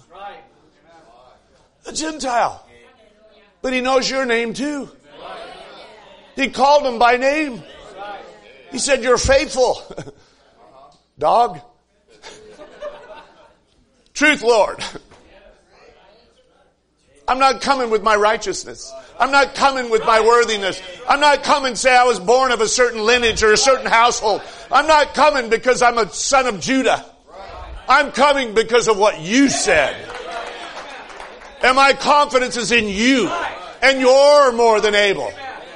A Gentile. But he knows your name too. He called him by name. He said, you're faithful. Dog. Truth, Lord. I'm not coming with my righteousness. I'm not coming with my worthiness. I'm not coming to say I was born of a certain lineage or a certain household. I'm not coming because I'm a son of Judah. I'm coming because of what you said. And my confidence is in you. And you're more than able.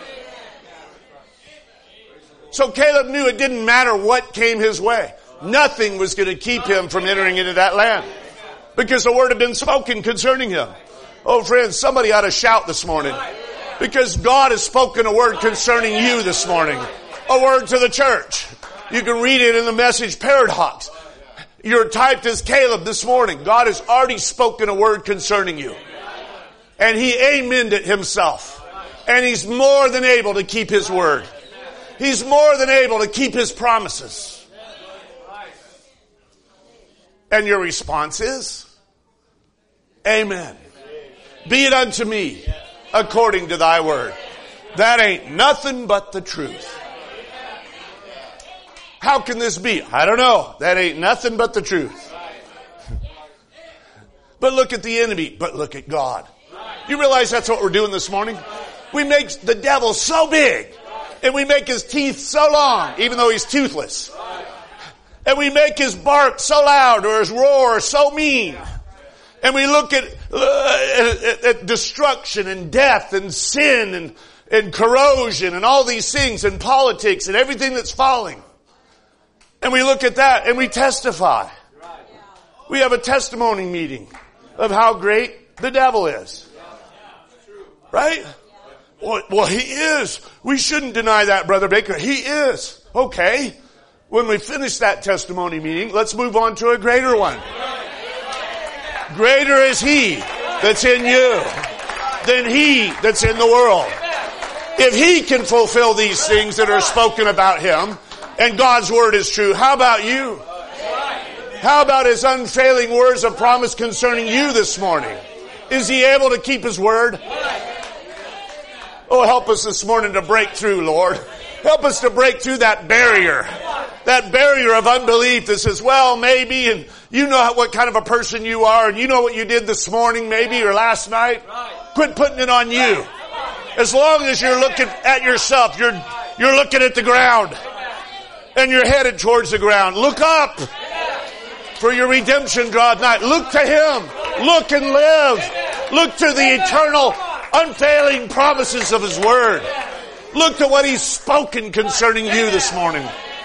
So Caleb knew it didn't matter what came his way. Nothing was going to keep him from entering into that land. Because the word had been spoken concerning him. Oh friends, somebody ought to shout this morning. Because God has spoken a word concerning you this morning. A word to the church. You can read it in the Message Paradox. You're typed as Caleb this morning. God has already spoken a word concerning you. And he amened it himself. And he's more than able to keep his word. He's more than able to keep his promises. And your response is, Amen. Be it unto me according to thy word. That ain't nothing but the truth. How can this be? I don't know. That ain't nothing but the truth. But look at the enemy. But look at God. You realize that's what we're doing this morning? We make the devil so big. And we make his teeth so long, even though he's toothless. And we make his bark so loud or his roar so mean. And we look at, uh, at, at destruction and death and sin and, and corrosion and all these things and politics and everything that's falling. And we look at that and we testify. We have a testimony meeting of how great the devil is. Right? Well, well, he is. We shouldn't deny that, Brother Baker. He is. Okay. When we finish that testimony meeting, let's move on to a greater one. Greater is he that's in you than he that's in the world. If he can fulfill these things that are spoken about him, and God's word is true, how about you? How about his unfailing words of promise concerning you this morning? Is he able to keep his word? Oh, help us this morning to break through, Lord. Help us to break through that barrier. That barrier of unbelief that says, well, maybe, and you know what kind of a person you are, and you know what you did this morning maybe, or last night. Quit putting it on you. As long as you're looking at yourself, you're, you're looking at the ground. And you're headed towards the ground. Look up. For your redemption draweth nigh. Look to him. Look and live. Look to the eternal, unfailing promises of his word. Look to what he's spoken concerning you this morning.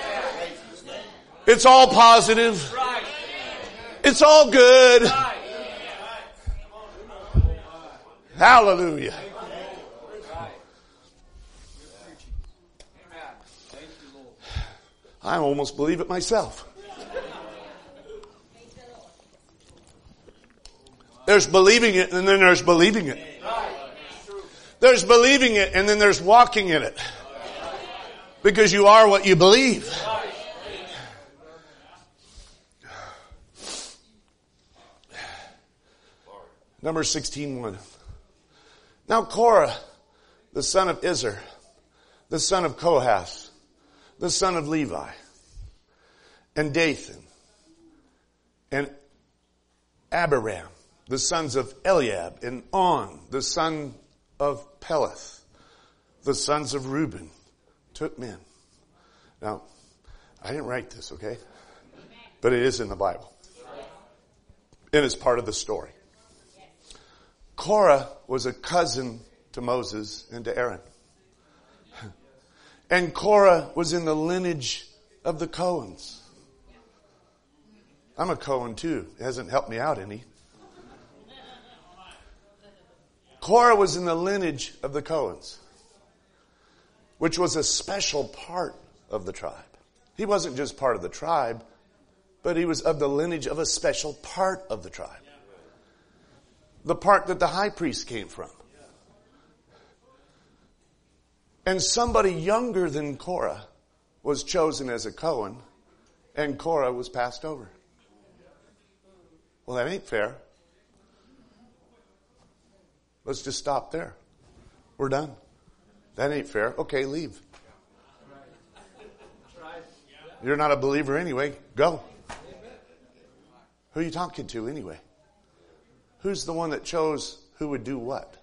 It's all positive. It's all good. Hallelujah. I almost believe it myself. There's believing it and then there's believing it. There's believing it and then there's walking in it. Because you are what you believe. Numbers sixteen one. Now Korah, the son of Izhar, the son of Kohath, the son of Levi, and Dathan, and Abiram, the sons of Eliab, and On, the son of Peleth, the sons of Reuben, took men. Now, I didn't write this, okay? But it is in the Bible. And it's part of the story. Korah was a cousin to Moses and to Aaron. And Korah was in the lineage of the Cohens. I'm a Cohen too. It hasn't helped me out any. Korah was in the lineage of the Cohens, which was a special part of the tribe. He wasn't just part of the tribe, but he was of the lineage of a special part of the tribe. The part that the high priest came from. And somebody younger than Korah was chosen as a Cohen, and Korah was passed over. Well, that ain't fair. Let's just stop there. We're done. That ain't fair. Okay, leave. You're not a believer anyway. Go. Who are you talking to anyway? Who's the one that chose who would do what?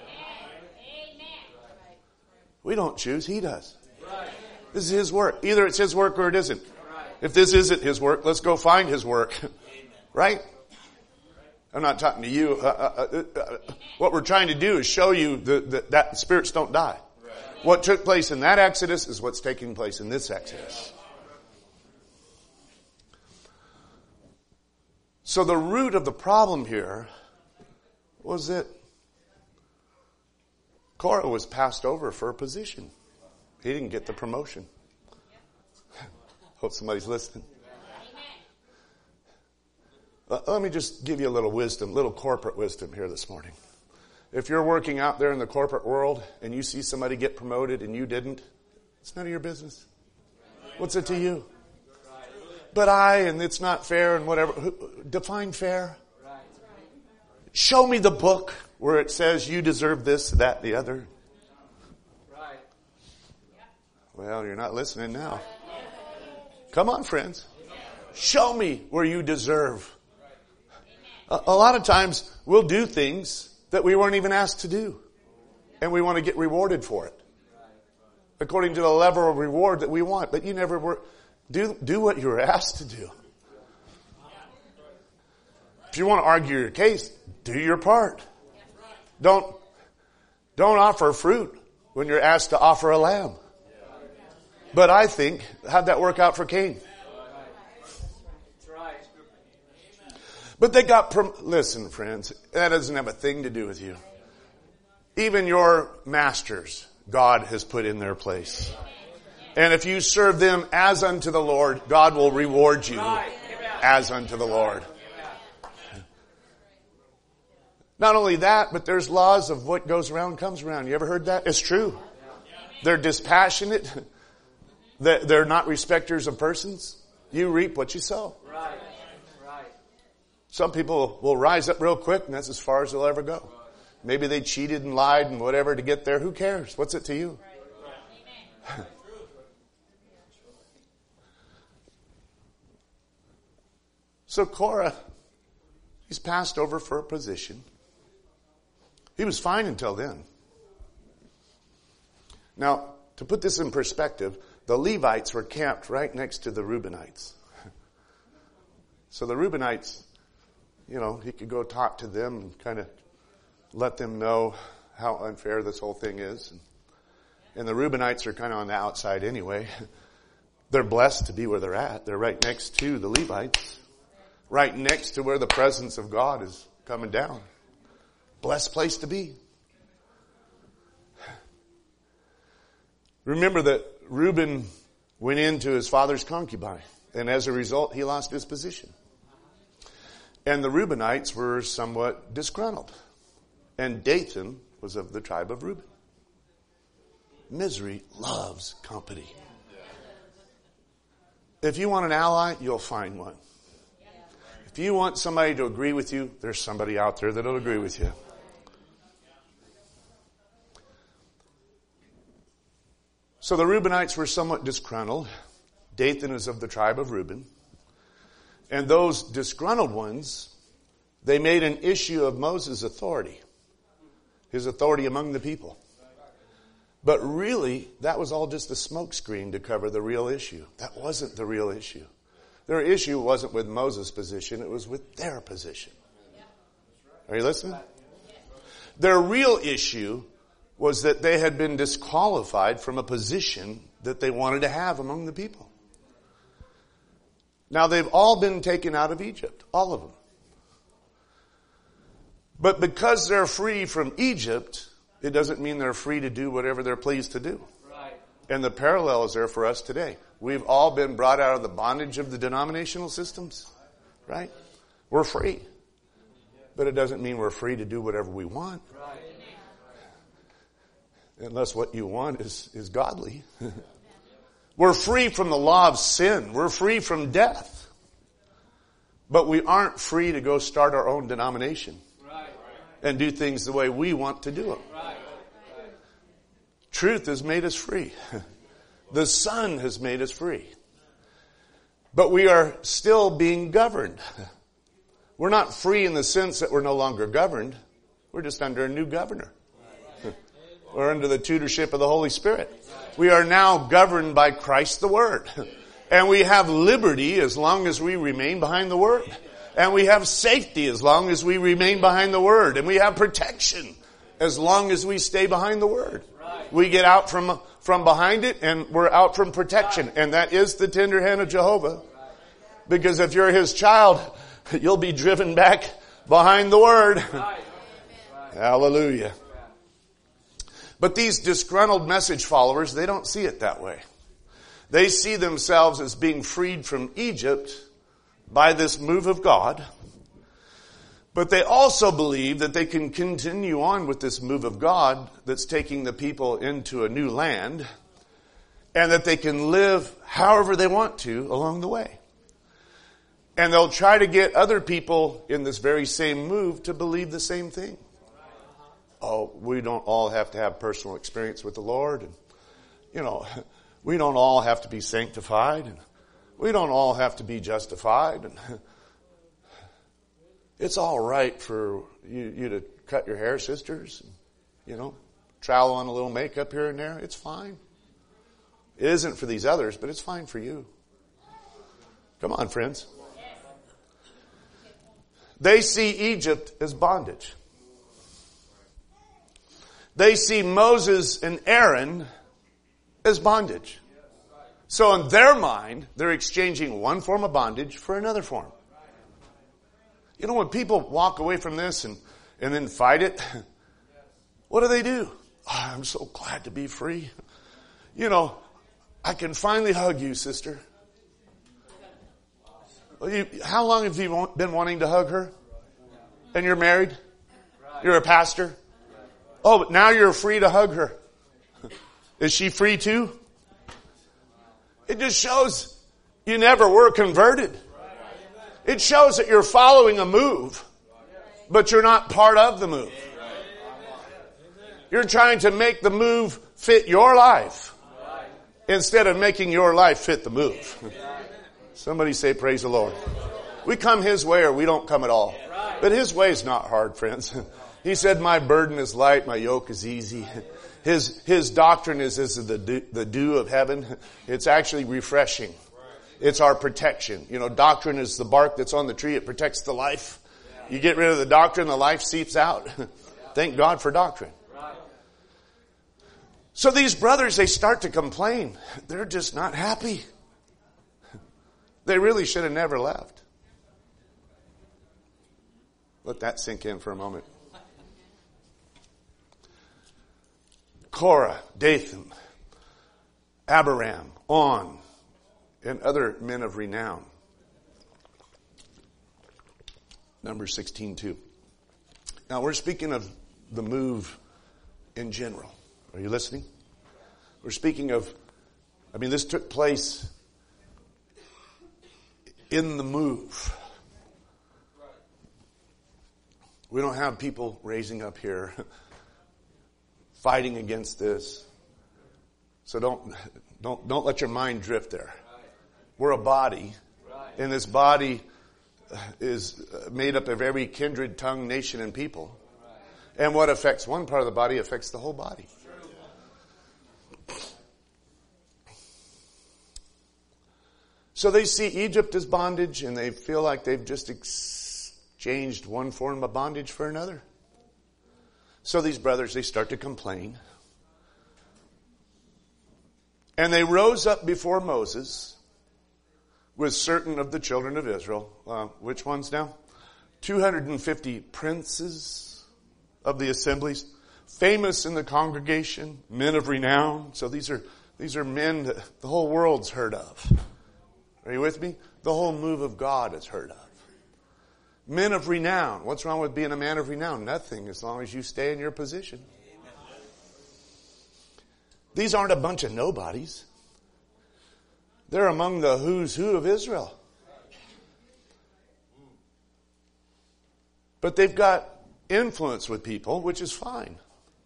We don't choose. He does. This is His work. Either it's His work or it isn't. If this isn't His work, let's go find His work. Right? I'm not talking to you. Uh, uh, uh, what we're trying to do is show you the, the, that spirits don't die. What took place in that Exodus is what's taking place in this Exodus. So the root of the problem here was that Korah was passed over for a position. He didn't get the promotion. Hope somebody's listening. Uh, let me just give you a little wisdom, little corporate wisdom here this morning. If you're working out there in the corporate world and you see somebody get promoted and you didn't, it's none of your business. What's it to you? But I, and it's not fair and whatever. Define fair. Show me the book where it says you deserve this, that, the other. Well, you're not listening now. Come on, friends. Show me where you deserve. A, a lot of times we'll do things that we weren't even asked to do. And we want to get rewarded for it. According to the level of reward that we want. But you never were. Do, do what you were asked to do. If you want to argue your case, do your part. Don't, don't offer fruit when you're asked to offer a lamb. But I think, how'd that work out for Cain? But they got, prom- listen friends, that doesn't have a thing to do with you. Even your masters, God has put in their place. And if you serve them as unto the Lord, God will reward you as unto the Lord. Not only that, but there's laws of what goes around comes around. You ever heard that? It's true. They're dispassionate. They're not respecters of persons. You reap what you sow. Some people will rise up real quick and that's as far as they'll ever go. Maybe they cheated and lied and whatever to get there. Who cares? What's it to you? So Korah, he's passed over for a position. He was fine until then. Now, to put this in perspective, the Levites were camped right next to the Reubenites. So the Reubenites, you know, he could go talk to them and kind of let them know how unfair this whole thing is. And the Reubenites are kind of on the outside anyway. They're blessed to be where they're at. They're right next to the Levites. Right next to where the presence of God is coming down. Blessed place to be. Remember that Reuben went into his father's concubine. And as a result, he lost his position. And the Reubenites were somewhat disgruntled. And Dathan was of the tribe of Reuben. Misery loves company. If you want an ally, you'll find one. If you want somebody to agree with you, there's somebody out there that'll agree with you. So the Reubenites were somewhat disgruntled. Dathan is of the tribe of Reuben. And those disgruntled ones, they made an issue of Moses' authority. His authority among the people. But really, that was all just a smokescreen to cover the real issue. That wasn't the real issue. Their issue wasn't with Moses' position, it was with their position. Are you listening? Their real issue was that they had been disqualified from a position that they wanted to have among the people. Now they've all been taken out of Egypt, all of them. But because they're free from Egypt, it doesn't mean they're free to do whatever they're pleased to do. And the parallel is there for us today. We've all been brought out of the bondage of the denominational systems, right? We're free. But it doesn't mean we're free to do whatever we want. Unless what you want is, is godly. We're free from the law of sin. We're free from death. But we aren't free to go start our own denomination and do things the way we want to do them. Truth has made us free. The Son has made us free. But we are still being governed. We're not free in the sense that we're no longer governed. We're just under a new governor. We're under the tutorship of the Holy Spirit. We are now governed by Christ the Word. And we have liberty as long as we remain behind the Word. And we have safety as long as we remain behind the Word. And we have protection as long as we stay behind the Word. We get out from, from behind it and we're out from protection. And that is the tender hand of Jehovah. Because if you're His child, you'll be driven back behind the Word. Hallelujah. But these disgruntled message followers, they don't see it that way. They see themselves as being freed from Egypt by this move of God. But they also believe that they can continue on with this move of God that's taking the people into a new land, and that they can live however they want to along the way. And they'll try to get other people in this very same move to believe the same thing. Oh, we don't all have to have personal experience with the Lord. And, you know, we don't all have to be sanctified. And we don't all have to be justified. And it's all right for you, you to cut your hair, sisters. And, you know, trowel on a little makeup here and there. It's fine. It isn't for these others, but it's fine for you. Come on, friends. They see Egypt as bondage. They see Moses and Aaron as bondage. So in their mind, they're exchanging one form of bondage for another form. You know, when people walk away from this and, and then fight it, what do they do? Oh, I'm so glad to be free. You know, I can finally hug you, sister. Well, you, how long have you been wanting to hug her? And you're married? You're a pastor? Oh, but now you're free to hug her. Is she free too? It just shows you never were converted. It shows that you're following a move, but you're not part of the move. You're trying to make the move fit your life instead of making your life fit the move. Somebody say, praise the Lord. We come His way or we don't come at all. But His way is not hard, friends. He said, my burden is light, my yoke is easy. His, his doctrine is, is the, dew, the dew of heaven. It's actually refreshing. It's our protection. You know, doctrine is the bark that's on the tree. It protects the life. You get rid of the doctrine, the life seeps out. Thank God for doctrine. So these brothers, they start to complain. They're just not happy. They really should have never left. Let that sink in for a moment. Korah, Dathan, Abiram, On, and other men of renown. Number sixteen two. Now we're speaking of the move in general. Are you listening? We're speaking of, I mean, this took place in the move. We don't have people raising up here fighting against this. So don't, don't, don't let your mind drift there. We're a body, and this body is made up of every kindred, tongue, nation, and people. And what affects one part of the body affects the whole body. So they see Egypt as bondage, and they feel like they've just exchanged one form of bondage for another. So these brothers, they start to complain. And they rose up before Moses with certain of the children of Israel. Uh, which ones now? two hundred fifty princes of the assemblies, famous in the congregation, men of renown. So these are, these are men that the whole world's heard of. Are you with me? The whole move of God is heard of. Men of renown. What's wrong with being a man of renown? Nothing, as long as you stay in your position. These aren't a bunch of nobodies. They're among the who's who of Israel. But they've got influence with people, which is fine.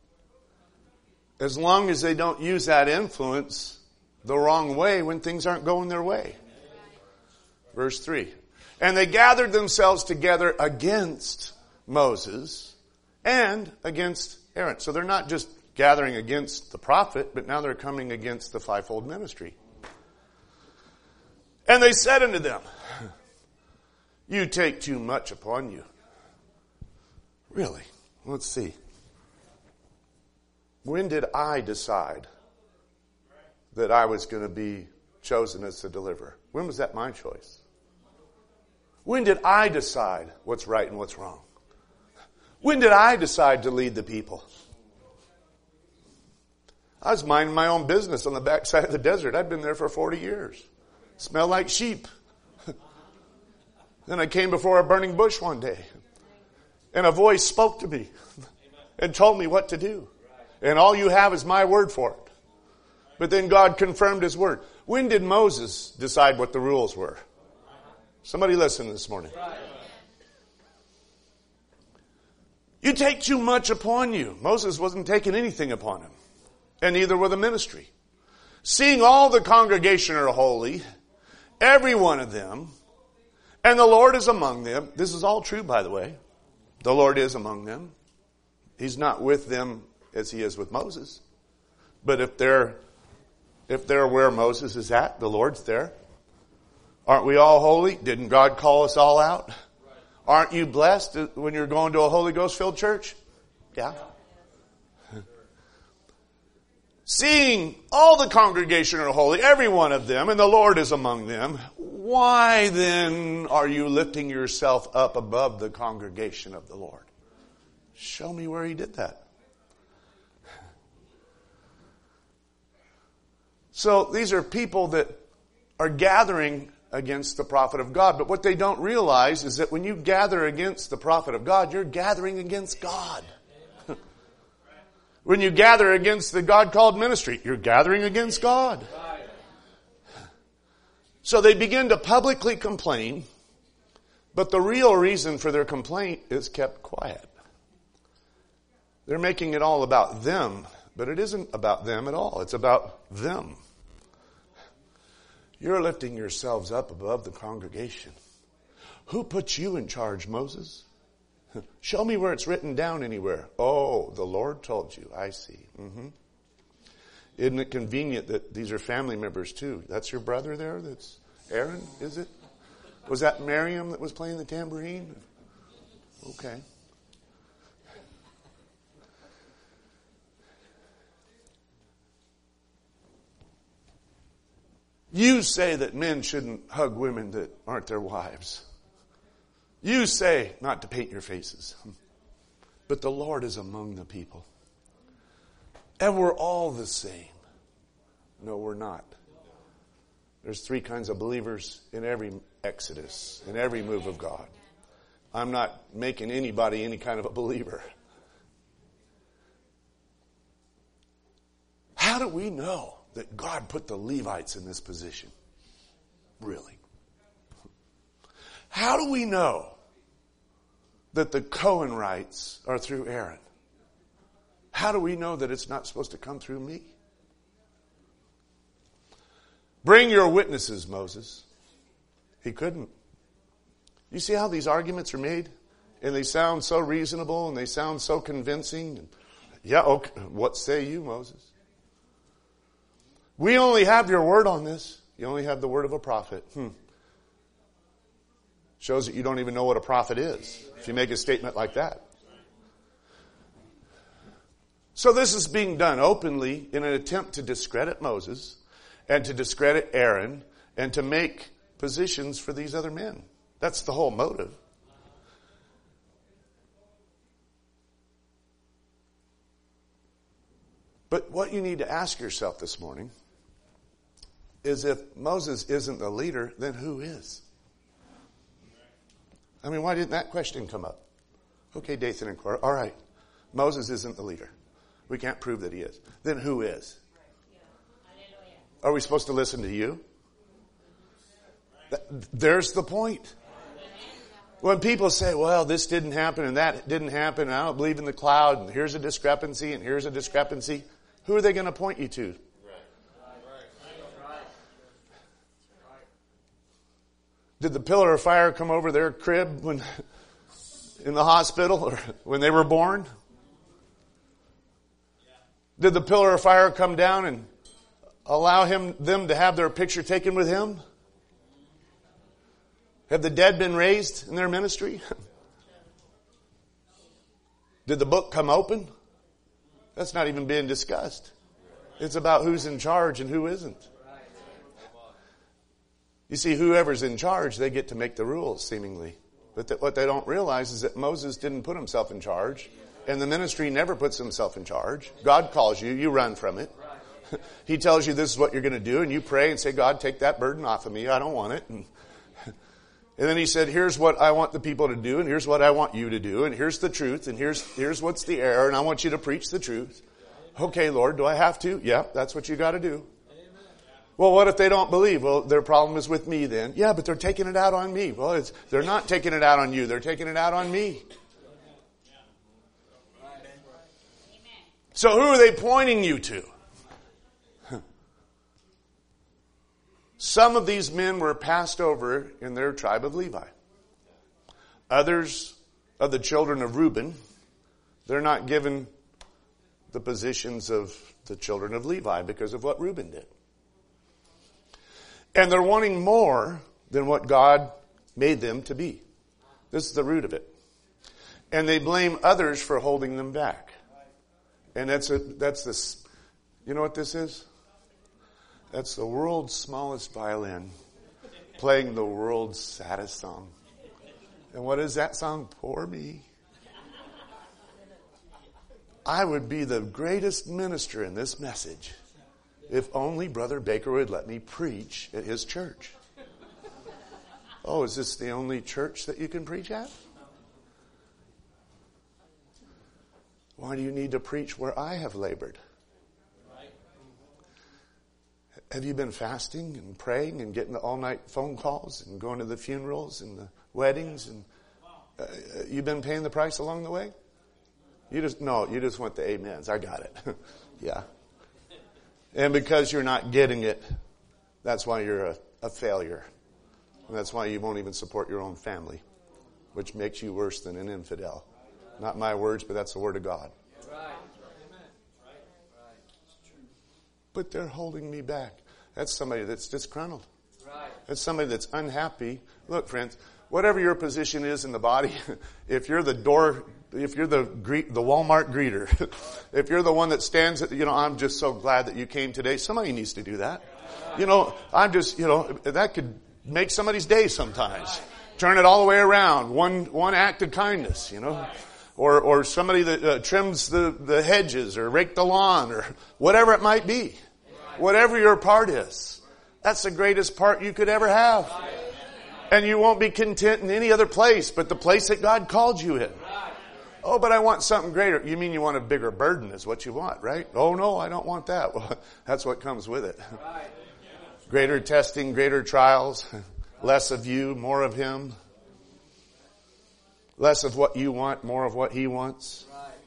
As long as they don't use that influence the wrong way when things aren't going their way. Verse three. And they gathered themselves together against Moses and against Aaron. So they're not just gathering against the prophet, but now they're coming against the fivefold ministry. And they said unto them, you take too much upon you. Really? Let's see. When did I decide that I was going to be chosen as the deliverer? When was that my choice? When did I decide what's right and what's wrong? When did I decide to lead the people? I was minding my own business on the backside of the desert. I'd been there for forty years. Smelled like sheep. Then I came before a burning bush one day. And a voice spoke to me and told me what to do. And all you have is my word for it. But then God confirmed His word. When did Moses decide what the rules were? Somebody listen this morning. You take too much upon you. Moses wasn't taking anything upon him. And neither were the ministry. Seeing all the congregation are holy, every one of them, and the Lord is among them. This is all true, by the way. The Lord is among them. He's not with them as He is with Moses. But if they're, if they're where Moses is at, the Lord's there. Aren't we all holy? Didn't God call us all out? Aren't you blessed when you're going to a Holy Ghost filled church? Yeah. Seeing all the congregation are holy, every one of them, and the Lord is among them, why then are you lifting yourself up above the congregation of the Lord? Show me where He did that. So these are people that are gathering against the prophet of God. But what they don't realize is that when you gather against the prophet of God, you're gathering against God. When you gather against the God-called ministry, you're gathering against God. So they begin to publicly complain, but the real reason for their complaint is kept quiet. They're making it all about them, but it isn't about them at all. It's about them. You're lifting yourselves up above the congregation. Who put you in charge, Moses? Show me where it's written down anywhere. Oh, the Lord told you. I see. Mm-hmm. Isn't it convenient that these are family members too? That's your brother there? That's Aaron, is it? Was that Miriam that was playing the tambourine? Okay. You say that men shouldn't hug women that aren't their wives. You say not to paint your faces. But the Lord is among the people. And we're all the same. No, we're not. There's three kinds of believers in every Exodus, in every move of God. I'm not making anybody any kind of a believer. How do we know that God put the Levites in this position? Really? How do we know that the Cohenites are through Aaron? How do we know that it's not supposed to come through me? Bring your witnesses, Moses. He couldn't. You see how these arguments are made? And they sound so reasonable and they sound so convincing. Yeah, okay. What say you, Moses? We only have your word on this. You only have the word of a prophet. Hmm. Shows that you don't even know what a prophet is if you make a statement like that. So this is being done openly in an attempt to discredit Moses and to discredit Aaron and to make positions for these other men. That's the whole motive. But what you need to ask yourself this morning is, if Moses isn't the leader, then who is? I mean, why didn't that question come up? Okay, Dathan and Korah, all right, Moses isn't the leader. We can't prove that he is. Then who is? Are we supposed to listen to you? There's the point. When people say, well, this didn't happen and that didn't happen and I don't believe in the cloud and here's a discrepancy and here's a discrepancy, who are they going to point you to? Did the pillar of fire come over their crib when in the hospital or when they were born? Did the pillar of fire come down and allow him them to have their picture taken with him? Have the dead been raised in their ministry? Did the book come open? That's not even being discussed. It's about who's in charge and who isn't. You see, whoever's in charge, they get to make the rules, seemingly. But that what they don't realize is that Moses didn't put himself in charge. And the ministry never puts himself in charge. God calls you, you run from it. He tells you this is what you're going to do, and you pray and say, God, take that burden off of me. I don't want it. And, and then he said, here's what I want the people to do, and here's what I want you to do, and here's the truth, and here's here's what's the error, and I want you to preach the truth. Okay, Lord, do I have to? Yeah, that's what you got to do. Well, what if they don't believe? Well, their problem is with me then. Yeah, but they're taking it out on me. Well, it's, they're not taking it out on you. They're taking it out on me. So who are they pointing you to? Some of these men were passed over in their tribe of Levi. Others of the children of Reuben, they're not given the positions of the children of Levi because of what Reuben did. And they're wanting more than what God made them to be. This is the root of it. And they blame others for holding them back. And that's a, that's this, you know what this is? That's the world's smallest violin playing the world's saddest song. And what is that song? Poor me. I would be the greatest minister in this message if only Brother Baker would let me preach at his church. Oh, is this the only church that you can preach at? Why do you need to preach where I have labored? Have you been fasting and praying and getting the all-night phone calls and going to the funerals and the weddings? And uh, you've been paying the price along the way? You just, no, you just want the amens. I got it. Yeah. And because you're not getting it, that's why you're a, a failure. And that's why you won't even support your own family, which makes you worse than an infidel. Not my words, but that's the word of God. But they're holding me back. That's somebody that's disgruntled. That's somebody that's unhappy. Look, friends, whatever your position is in the body, if you're the door, if you're the greet, the Walmart greeter, if you're the one that stands at, you know, I'm just so glad that you came today. Somebody needs to do that. You know, I'm just, you know, that could make somebody's day sometimes. Turn it all the way around. One, one act of kindness, you know. Or, or somebody that uh, trims the, the hedges or rake the lawn or whatever it might be. Whatever your part is. That's the greatest part you could ever have. And you won't be content in any other place but the place that God called you in. Oh, but I want something greater. You mean you want a bigger burden is what you want, right? Oh, no, I don't want that. Well, that's what comes with it. Greater testing, greater trials, less of you, more of Him. Less of what you want, more of what He wants.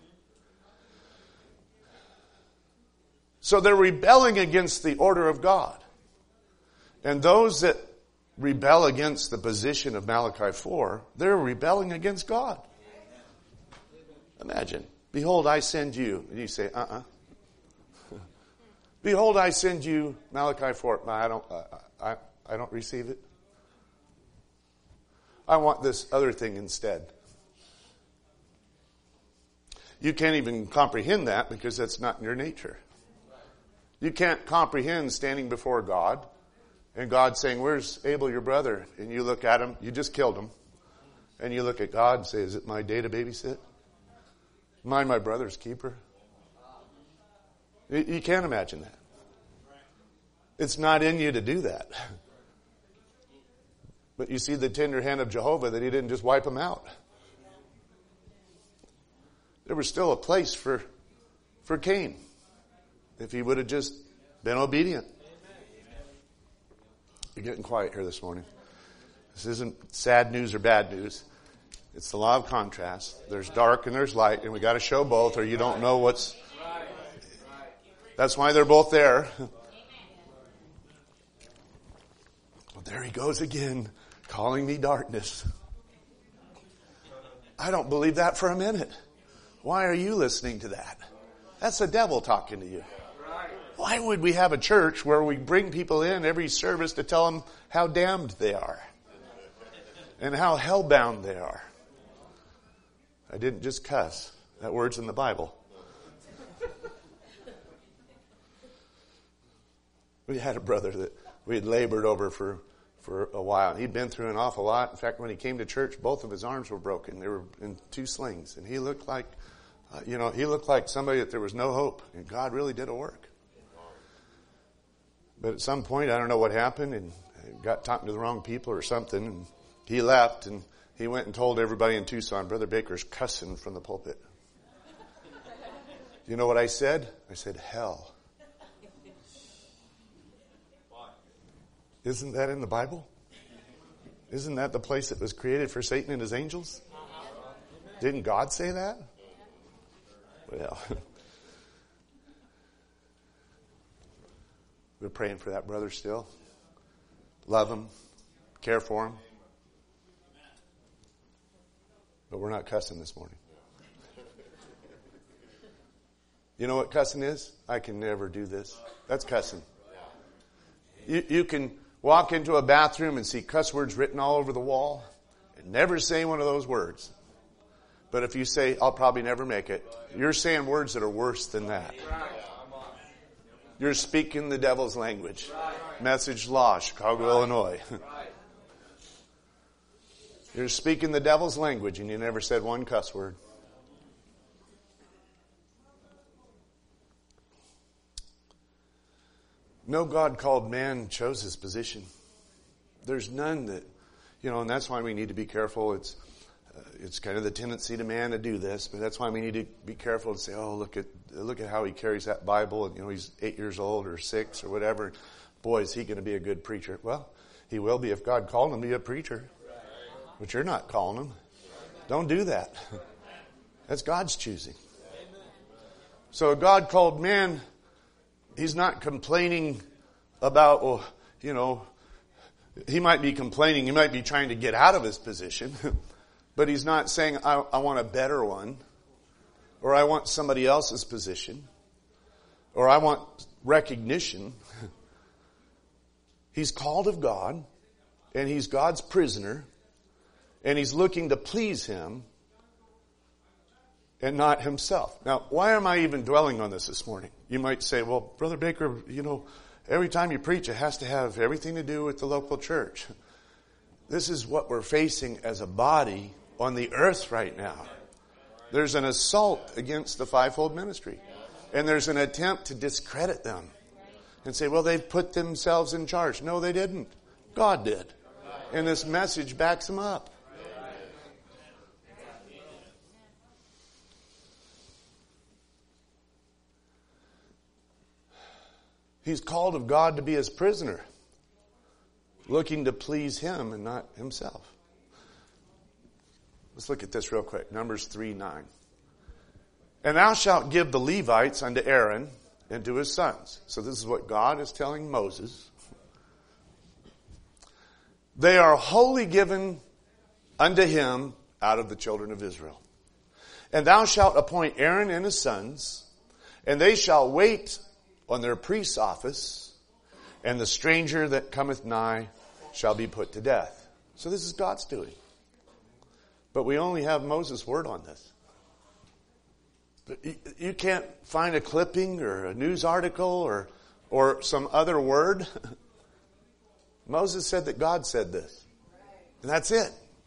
So they're rebelling against the order of God. And those that rebel against the position of Malachi four, they're rebelling against God. Imagine, behold, I send you. And you say, uh-uh. Behold, I send you, Malachi four. I don't, I, I, I don't receive it. I want this other thing instead. You can't even comprehend that because that's not in your nature. You can't comprehend standing before God and God saying, where's Abel, your brother? And you look at him, you just killed him. And you look at God and say, is it my day to babysit? Am I my brother's keeper? You can't imagine that. It's not in you to do that. But you see the tender hand of Jehovah that He didn't just wipe them out. There was still a place for, for Cain if he would have just been obedient. You're getting quiet here this morning. This isn't sad news or bad news. It's the law of contrast. There's dark and there's light, and we got to show both, or you don't know what's. That's why they're both there. Well, there he goes again, calling me darkness. I don't believe that for a minute. Why are you listening to that? That's the devil talking to you. Why would we have a church where we bring people in every service to tell them how damned they are and how hell-bound they are? I didn't just cuss. That word's in the Bible. We had a brother that we had labored over for, for a while. He'd been through an awful lot. In fact, when he came to church, both of his arms were broken. They were in two slings. And he looked like, uh, you know, he looked like somebody that there was no hope. And God really did a work. But at some point, I don't know what happened, and got talking to the wrong people or something, and he left, and he went and told everybody in Tucson, Brother Baker's cussing from the pulpit. You know what I said? I said, hell. Isn't that in the Bible? Isn't that the place that was created for Satan and his angels? Didn't God say that? Well, we're praying for that brother still. Love him. Care for him. But we're not cussing this morning. You know what cussing is? I can never do this. That's cussing. You, you can walk into a bathroom and see cuss words written all over the wall and never say one of those words. But if you say, I'll probably never make it, you're saying words that are worse than that. You're speaking the devil's language. Message Law, Chicago, Illinois. You're speaking the devil's language and you never said one cuss word. No God-called man chose his position. There's none that, you know, and that's why we need to be careful. It's uh, it's kind of the tendency to man to do this, but that's why we need to be careful and say, oh, look at look at how he carries that Bible, and you know, he's eight years old or six or whatever. Boy, is he going to be a good preacher. Well, he will be if God called him to be a preacher. But you're not calling him. Don't do that. That's God's choosing. So a God-called man, he's not complaining about, oh, you know, he might be complaining, he might be trying to get out of his position, but he's not saying, I, I want a better one, or I want somebody else's position, or I want recognition. He's called of God, and he's God's prisoner, and he's looking to please him and not himself. Now, why am I even dwelling on this this morning? You might say, well, Brother Baker, you know, every time you preach, it has to have everything to do with the local church. This is what we're facing as a body on the earth right now. There's an assault against the fivefold ministry. And there's an attempt to discredit them. And say, well, they've put themselves in charge. No, they didn't. God did. And this message backs them up. He's called of God to be his prisoner, looking to please him and not himself. Let's look at this real quick. Numbers three nine. And thou shalt give the Levites unto Aaron and to his sons. So this is what God is telling Moses. They are wholly given unto him out of the children of Israel. And thou shalt appoint Aaron and his sons, and they shall wait on their priest's office, and the stranger that cometh nigh shall be put to death. So this is God's doing. But we only have Moses' word on this. But you can't find a clipping or a news article or or some other word. Moses said that God said this. And that's it.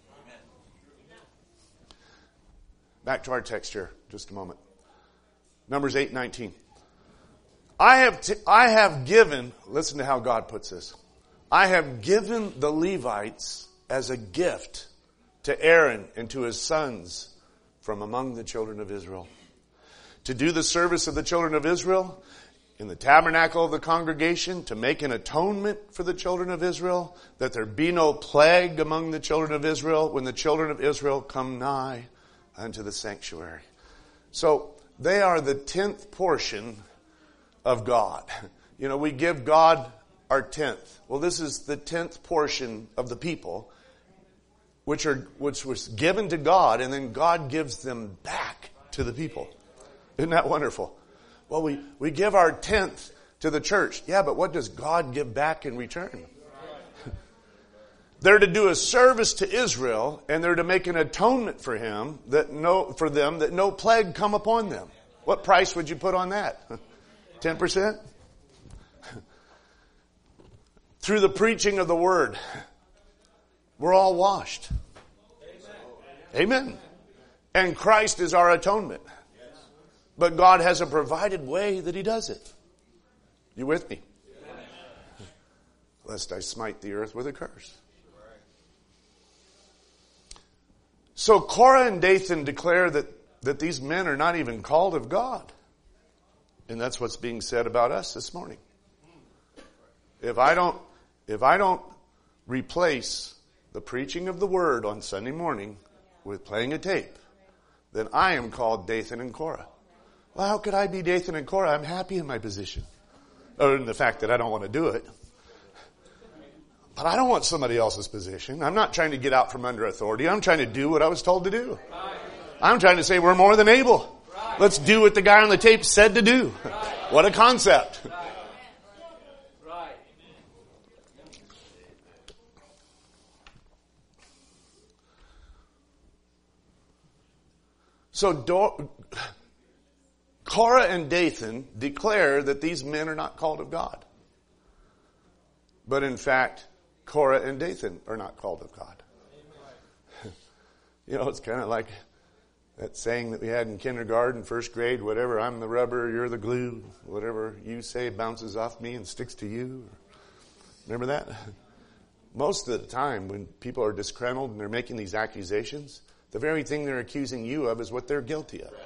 Back to our text here, just a moment. Numbers eight nineteen. I have t- I have given, listen to how God puts this. I have given the Levites as a gift to Aaron and to his sons from among the children of Israel, to do the service of the children of Israel in the tabernacle of the congregation to make an atonement for the children of Israel, that there be no plague among the children of Israel when the children of Israel come nigh unto the sanctuary. So they are the tenth portion of God. You know, we give God our tenth. Well, this is the tenth portion of the people, which are which was given to God, and then God gives them back to the people. Isn't that wonderful? Well, we, we give our tenth to the church. Yeah, but what does God give back in return? They're to do a service to Israel, and they're to make an atonement for him that no for them that no plague come upon them. What price would you put on that? Ten percent? Through the preaching of the word, we're all washed. Amen. Amen. And Christ is our atonement. But God has a provided way that he does it. You with me? Lest I smite the earth with a curse. So Korah and Dathan declare that, that these men are not even called of God. And that's what's being said about us this morning. If I don't, if I don't replace the preaching of the word on Sunday morning with playing a tape, then I am called Dathan and Korah. Well, how could I be Dathan and Korah? I'm happy in my position. Other than the fact that I don't want to do it. But I don't want somebody else's position. I'm not trying to get out from under authority. I'm trying to do what I was told to do. I'm trying to say we're more than able. Let's do what the guy on the tape said to do. What a concept. So Do- Korah and Dathan declare that these men are not called of God. But in fact, Korah and Dathan are not called of God. You know, it's kind of like that saying that we had in kindergarten, first grade, whatever, I'm the rubber, you're the glue. Whatever you say bounces off me and sticks to you. Remember that? Most of the time when people are disgruntled and they're making these accusations, the very thing they're accusing you of is what they're guilty of.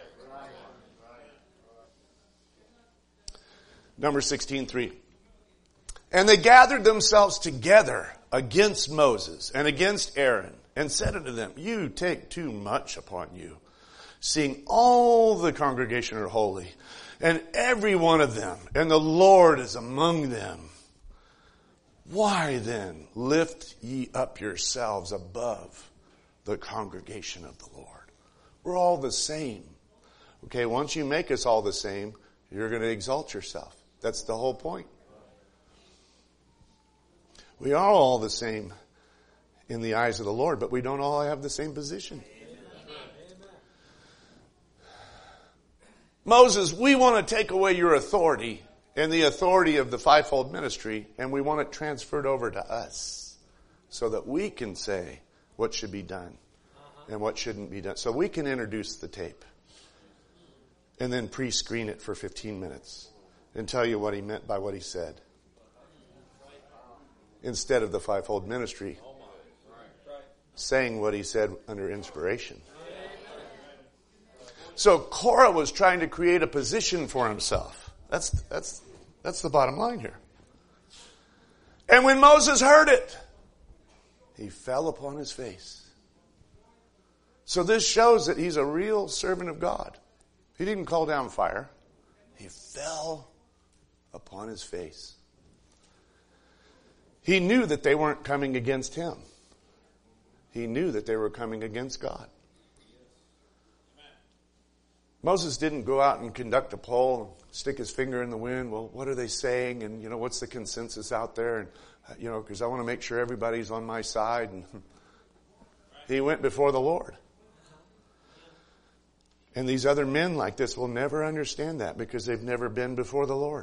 Number sixteen three. And they gathered themselves together against Moses and against Aaron and said unto them, you take too much upon you, seeing all the congregation are holy, and every one of them, and the Lord is among them. Why then lift ye up yourselves above the congregation of the Lord? We're all the same. Okay, once you make us all the same, you're going to exalt yourself. That's the whole point. We are all the same in the eyes of the Lord, but we don't all have the same position. Moses, we want to take away your authority and the authority of the fivefold ministry, and we want it transferred over to us so that we can say what should be done and what shouldn't be done. So we can introduce the tape and then pre-screen it for fifteen minutes and tell you what he meant by what he said, instead of the fivefold ministry saying what he said under inspiration. So Korah was trying to create a position for himself. That's, that's, that's the bottom line here. And when Moses heard it, he fell upon his face. So this shows that he's a real servant of God. He didn't call down fire. He fell upon his face. He knew that they weren't coming against him. He knew that they were coming against God. Moses didn't go out and conduct a poll, stick his finger in the wind. Well, what are they saying? And, you know, what's the consensus out there? And, you know, because I want to make sure everybody's on my side. And he went before the Lord. And these other men like this will never understand that because they've never been before the Lord.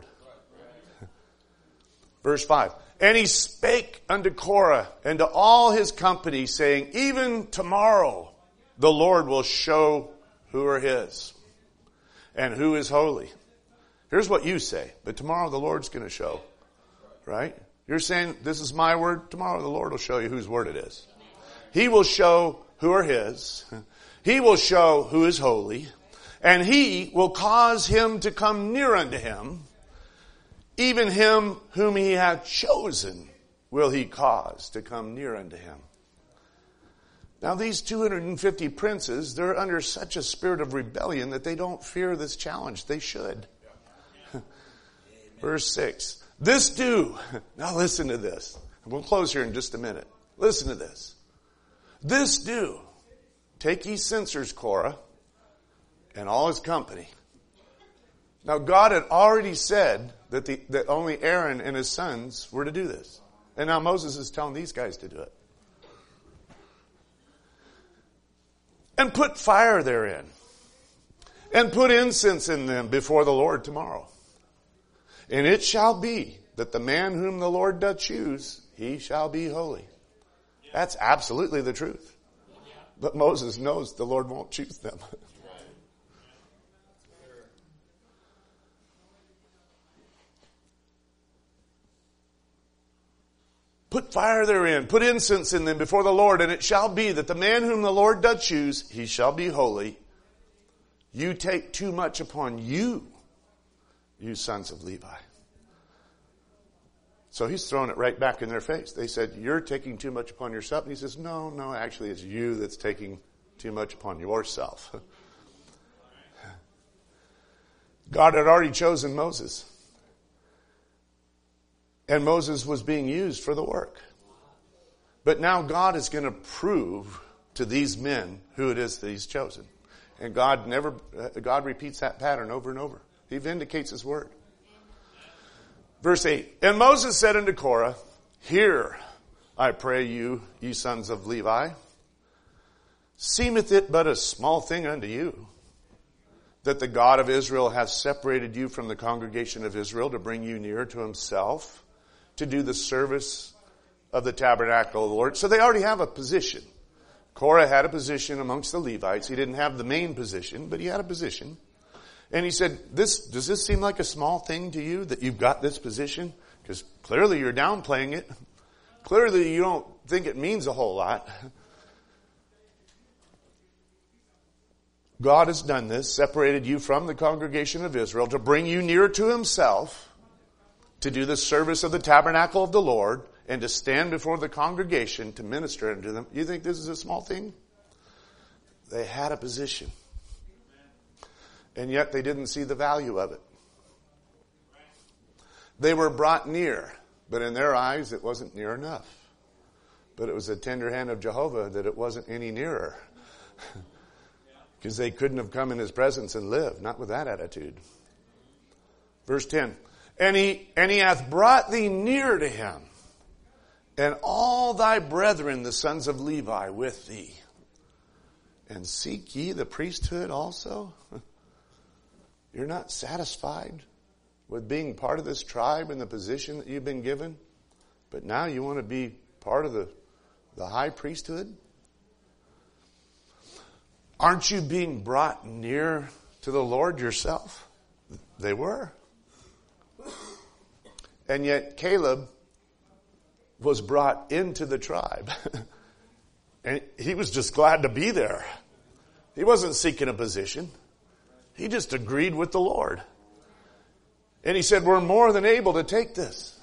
Verse five. And he spake unto Korah and to all his company, saying, even tomorrow the Lord will show who are his and who is holy. Here's what you say, but tomorrow the Lord's going to show, right? You're saying, this is my word. Tomorrow the Lord will show you whose word it is. He will show who are his. He will show who is holy. And he will cause him to come near unto him. even him whom he hath chosen will he cause to come near unto him. Now these two hundred fifty princes, they're under such a spirit of rebellion that they don't fear this challenge. They should. Verse six. This do. Now listen to this. We'll close here in just a minute. Listen to this. This do. Take ye censers, Korah, and all his company. Now God had already said that, the, that only Aaron and his sons were to do this. And now Moses is telling these guys to do it. And put fire therein. And put incense in them before the Lord tomorrow. And it shall be that the man whom the Lord doth choose, he shall be holy. That's absolutely the truth. But Moses knows the Lord won't choose them. Put fire therein, put incense in them before the Lord, and it shall be that the man whom the Lord doth choose, he shall be holy. You take too much upon you, you sons of Levi. So he's throwing it right back in their face. They said, you're taking too much upon yourself. And he says, no, no, actually it's you that's taking too much upon yourself. God had already chosen Moses. And Moses was being used for the work. But now God is going to prove to these men who it is that he's chosen. And God never, God repeats that pattern over and over. He vindicates his word. Verse eight. And Moses said unto Korah, hear, I pray you, ye sons of Levi, seemeth it but a small thing unto you, that the God of Israel hath separated you from the congregation of Israel to bring you near to himself, to do the service of the tabernacle of the Lord. So they already have a position. Korah had a position amongst the Levites. He didn't have the main position, but he had a position. And he said, "This does this seem like a small thing to you that you've got this position? Because clearly you're downplaying it. Clearly you don't think it means a whole lot. God has done this, separated you from the congregation of Israel to bring you near to himself, to do the service of the tabernacle of the Lord, and to stand before the congregation to minister unto them." You think this is a small thing? They had a position. And yet they didn't see the value of it. They were brought near, but in their eyes it wasn't near enough. But it was the tender hand of Jehovah that it wasn't any nearer. Because they couldn't have come in his presence and lived, not with that attitude. Verse ten. And he, and he hath brought thee near to him, and all thy brethren, the sons of Levi, with thee. And seek ye the priesthood also? You're not satisfied with being part of this tribe and the position that you've been given, but now you want to be part of the, the high priesthood? Aren't you being brought near to the Lord yourself? They were. And yet Caleb was brought into the tribe. And he was just glad to be there. He wasn't seeking a position. He just agreed with the Lord. And he said, we're more than able to take this.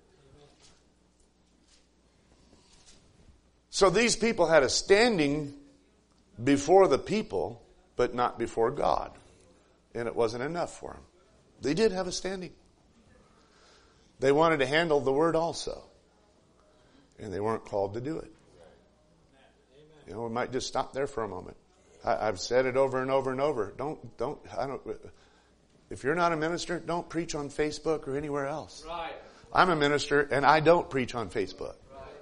So these people had a standing before the people, but not before God. And it wasn't enough for them. They did have a standing. They wanted to handle the word also. And they weren't called to do it. You know, we might just stop there for a moment. I, I've said it over and over and over. Don't, don't, I don't, if you're not a minister, don't preach on Facebook or anywhere else. Right. I'm a minister and I don't preach on Facebook.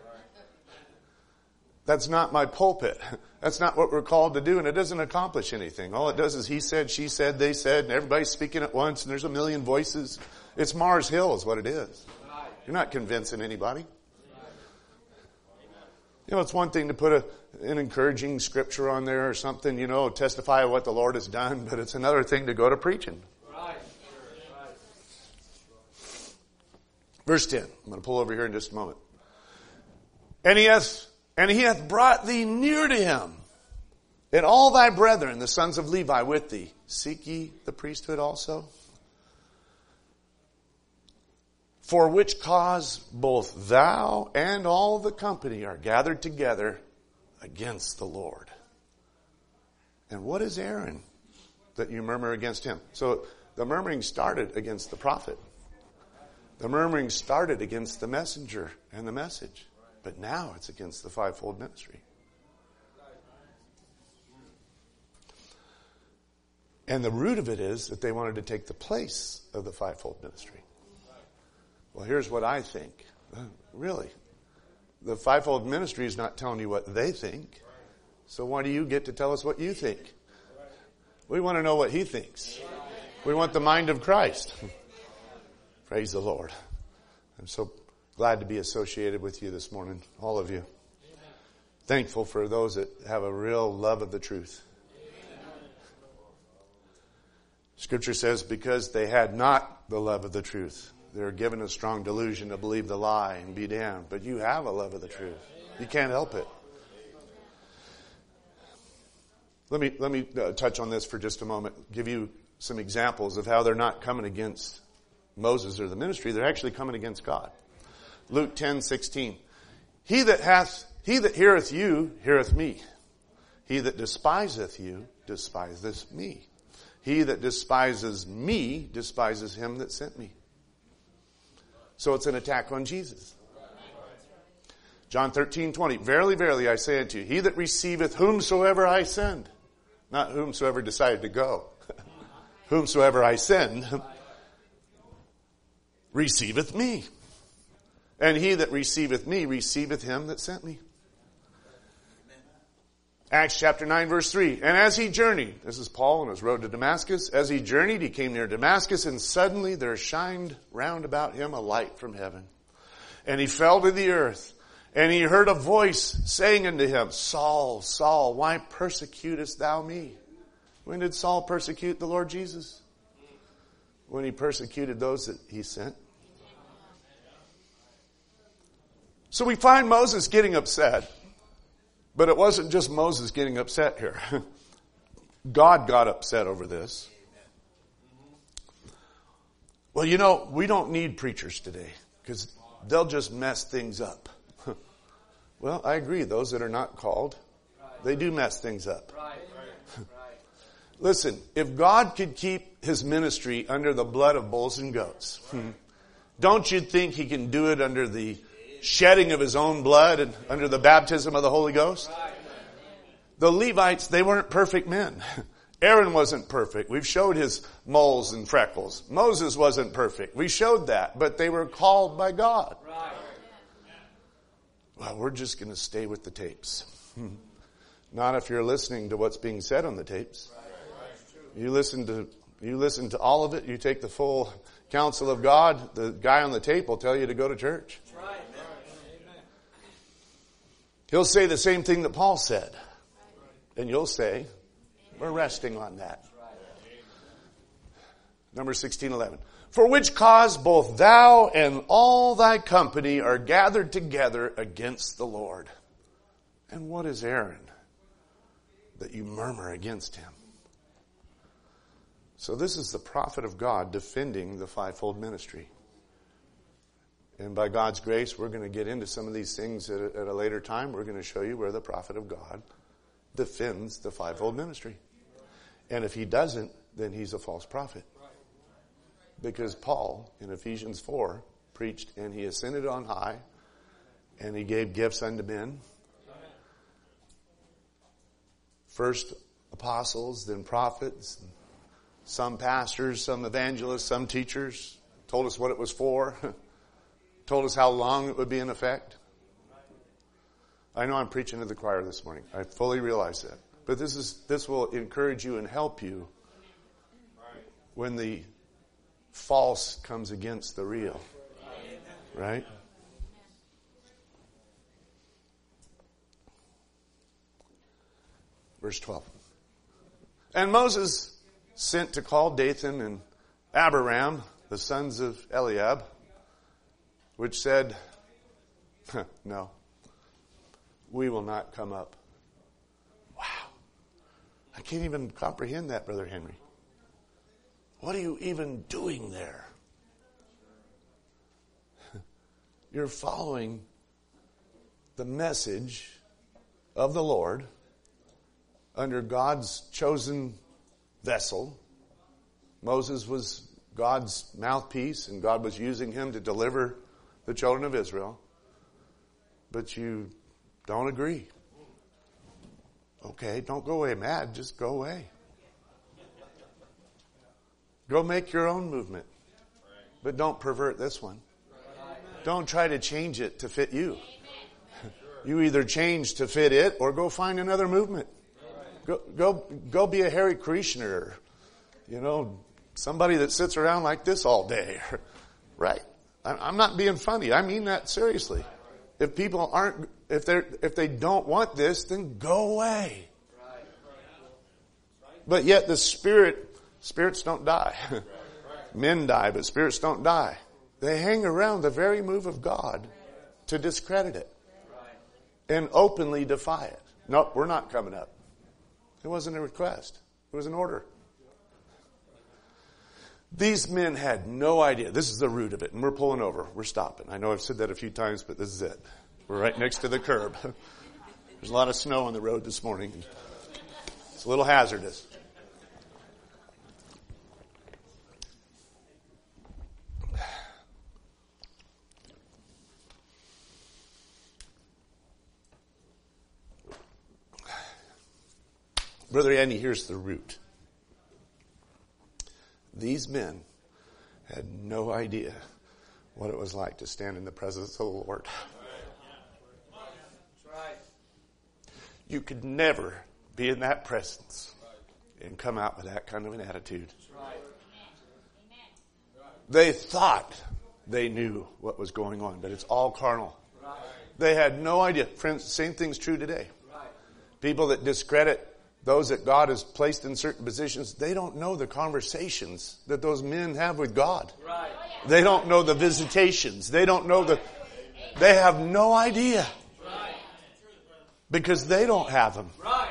That's not my pulpit. That's not what we're called to do, and it doesn't accomplish anything. All it does is he said, she said, they said, and everybody's speaking at once, and there's a million voices. It's Mars Hill is what it is. You're not convincing anybody. You know, it's one thing to put a, an encouraging scripture on there or something, you know, testify of what the Lord has done, but it's another thing to go to preaching. Right. Verse ten. I'm going to pull over here in just a moment. And he hath And he hath brought thee near to him, and all thy brethren, the sons of Levi, with thee. Seek ye the priesthood also? For which cause both thou and all the company are gathered together against the Lord. And what is Aaron that you murmur against him? So the murmuring started against the prophet. The murmuring started against the messenger and the message. But now it's against the fivefold ministry. And the root of it is that they wanted to take the place of the fivefold ministry. Well, here's what I think. Really? The fivefold ministry is not telling you what they think. So why do you get to tell us what you think? We want to know what he thinks. We want the mind of Christ. Praise the Lord. I'm so glad to be associated with you this morning, all of you. Thankful for those that have a real love of the truth. Scripture says, because they had not the love of the truth, they were given a strong delusion to believe the lie and be damned. But you have a love of the truth. You can't help it. Let me let me uh, touch on this for just a moment. Give you some examples of how they're not coming against Moses or the ministry. They're actually coming against God. Luke ten sixteen. He that hath he that heareth you heareth me. He that despiseth you despiseth me. He that despises me despises him that sent me. So it's an attack on Jesus. John thirteen twenty. Verily, verily, I say unto you, he that receiveth whomsoever I send, not whomsoever decided to go, whomsoever I send, receiveth me. And he that receiveth me receiveth him that sent me. Acts chapter nine verse three. And as he journeyed, this is Paul on his road to Damascus, as he journeyed, he came near Damascus, and suddenly there shined round about him a light from heaven. And he fell to the earth, and he heard a voice saying unto him, Saul, Saul, why persecutest thou me? When did Saul persecute the Lord Jesus? When he persecuted those that he sent. So we find Moses getting upset. But it wasn't just Moses getting upset here. God got upset over this. Well, you know, we don't need preachers today because they'll just mess things up. Well, I agree. Those that are not called, they do mess things up. Listen, if God could keep his ministry under the blood of bulls and goats, don't you think he can do it under the shedding of his own blood and under the baptism of the Holy Ghost? The Levites, they weren't perfect men. Aaron wasn't perfect. We've showed his moles and freckles. Moses wasn't perfect. We showed that, but they were called by God. Well, we're just going to stay with the tapes. Not if you're listening to what's being said on the tapes. You listen to, you listen to all of it. You take the full counsel of God. The guy on the tape will tell you to go to church. He'll say the same thing that Paul said. And you'll say, we're resting on that. Number sixteen eleven. For which cause both thou and all thy company are gathered together against the Lord. And what is Aaron that you murmur against him? So this is the prophet of God defending the fivefold ministry. And by God's grace, we're going to get into some of these things at a, at a later time. We're going to show you where the prophet of God defends the fivefold ministry. And if he doesn't, then he's a false prophet. Because Paul, in Ephesians four, preached, and he ascended on high, and he gave gifts unto men. First apostles, then prophets, some pastors, some evangelists, some teachers. Told us what it was for. Told us how long it would be in effect. I know I'm preaching to the choir this morning. I fully realize that. But this is this will encourage you and help you when the false comes against the real. Right? Verse twelve. And Moses sent to call Dathan and Abiram, the sons of Eliab, which said, no, we will not come up. Wow. I can't even comprehend that, Brother Henry. What are you even doing there? you're following the message of the Lord under God's chosen vessel. Moses was God's mouthpiece, and God was using him to deliver the children of Israel. But you don't agree. Okay, don't go away mad, just go away. Go make your own movement. But don't pervert this one. Don't try to change it to fit you. You either change to fit it or go find another movement. Go go go be a Hare Krishna, or, you know, somebody that sits around like this all day. Right? I'm not being funny. I mean that seriously. If people aren't, if they if they don't want this, then go away. But yet the spirit, spirits don't die. Men die, but spirits don't die. They hang around the very move of God to discredit it and openly defy it. Nope, we're not coming up. It wasn't a request. It was an order. These men had no idea. This is the root of it, and we're pulling over. We're stopping. I know I've said that a few times, but this is it. We're right next to the curb. There's a lot of snow on the road this morning. It's a little hazardous. Brother Andy, here's the root. These men had no idea what it was like to stand in the presence of the Lord. You could never be in that presence and come out with that kind of an attitude. They thought they knew what was going on, but it's all carnal. They had no idea. Friends, same thing's true today. People that discredit those that God has placed in certain positions, they don't know the conversations that those men have with God. Right. They don't know the visitations. They don't know the, they have no idea. Right. Because they don't have them. Right.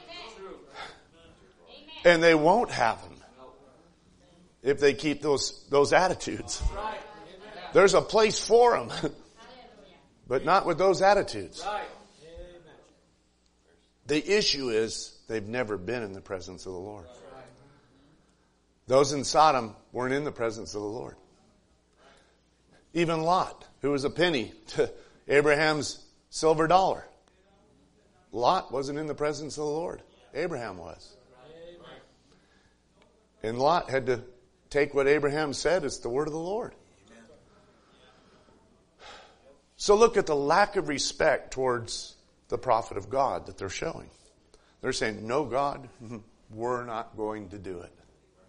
And they won't have them if they keep those, those attitudes. Right. There's a place for them, but not with those attitudes. Right. The issue is, they've never been in the presence of the Lord. Those in Sodom weren't in the presence of the Lord. Even Lot, who was a penny to Abraham's silver dollar. Lot wasn't in the presence of the Lord. Abraham was. And Lot had to take what Abraham said as the word of the Lord. So look at the lack of respect towards the prophet of God that they're showing. They're saying, no, God, we're not going to do it.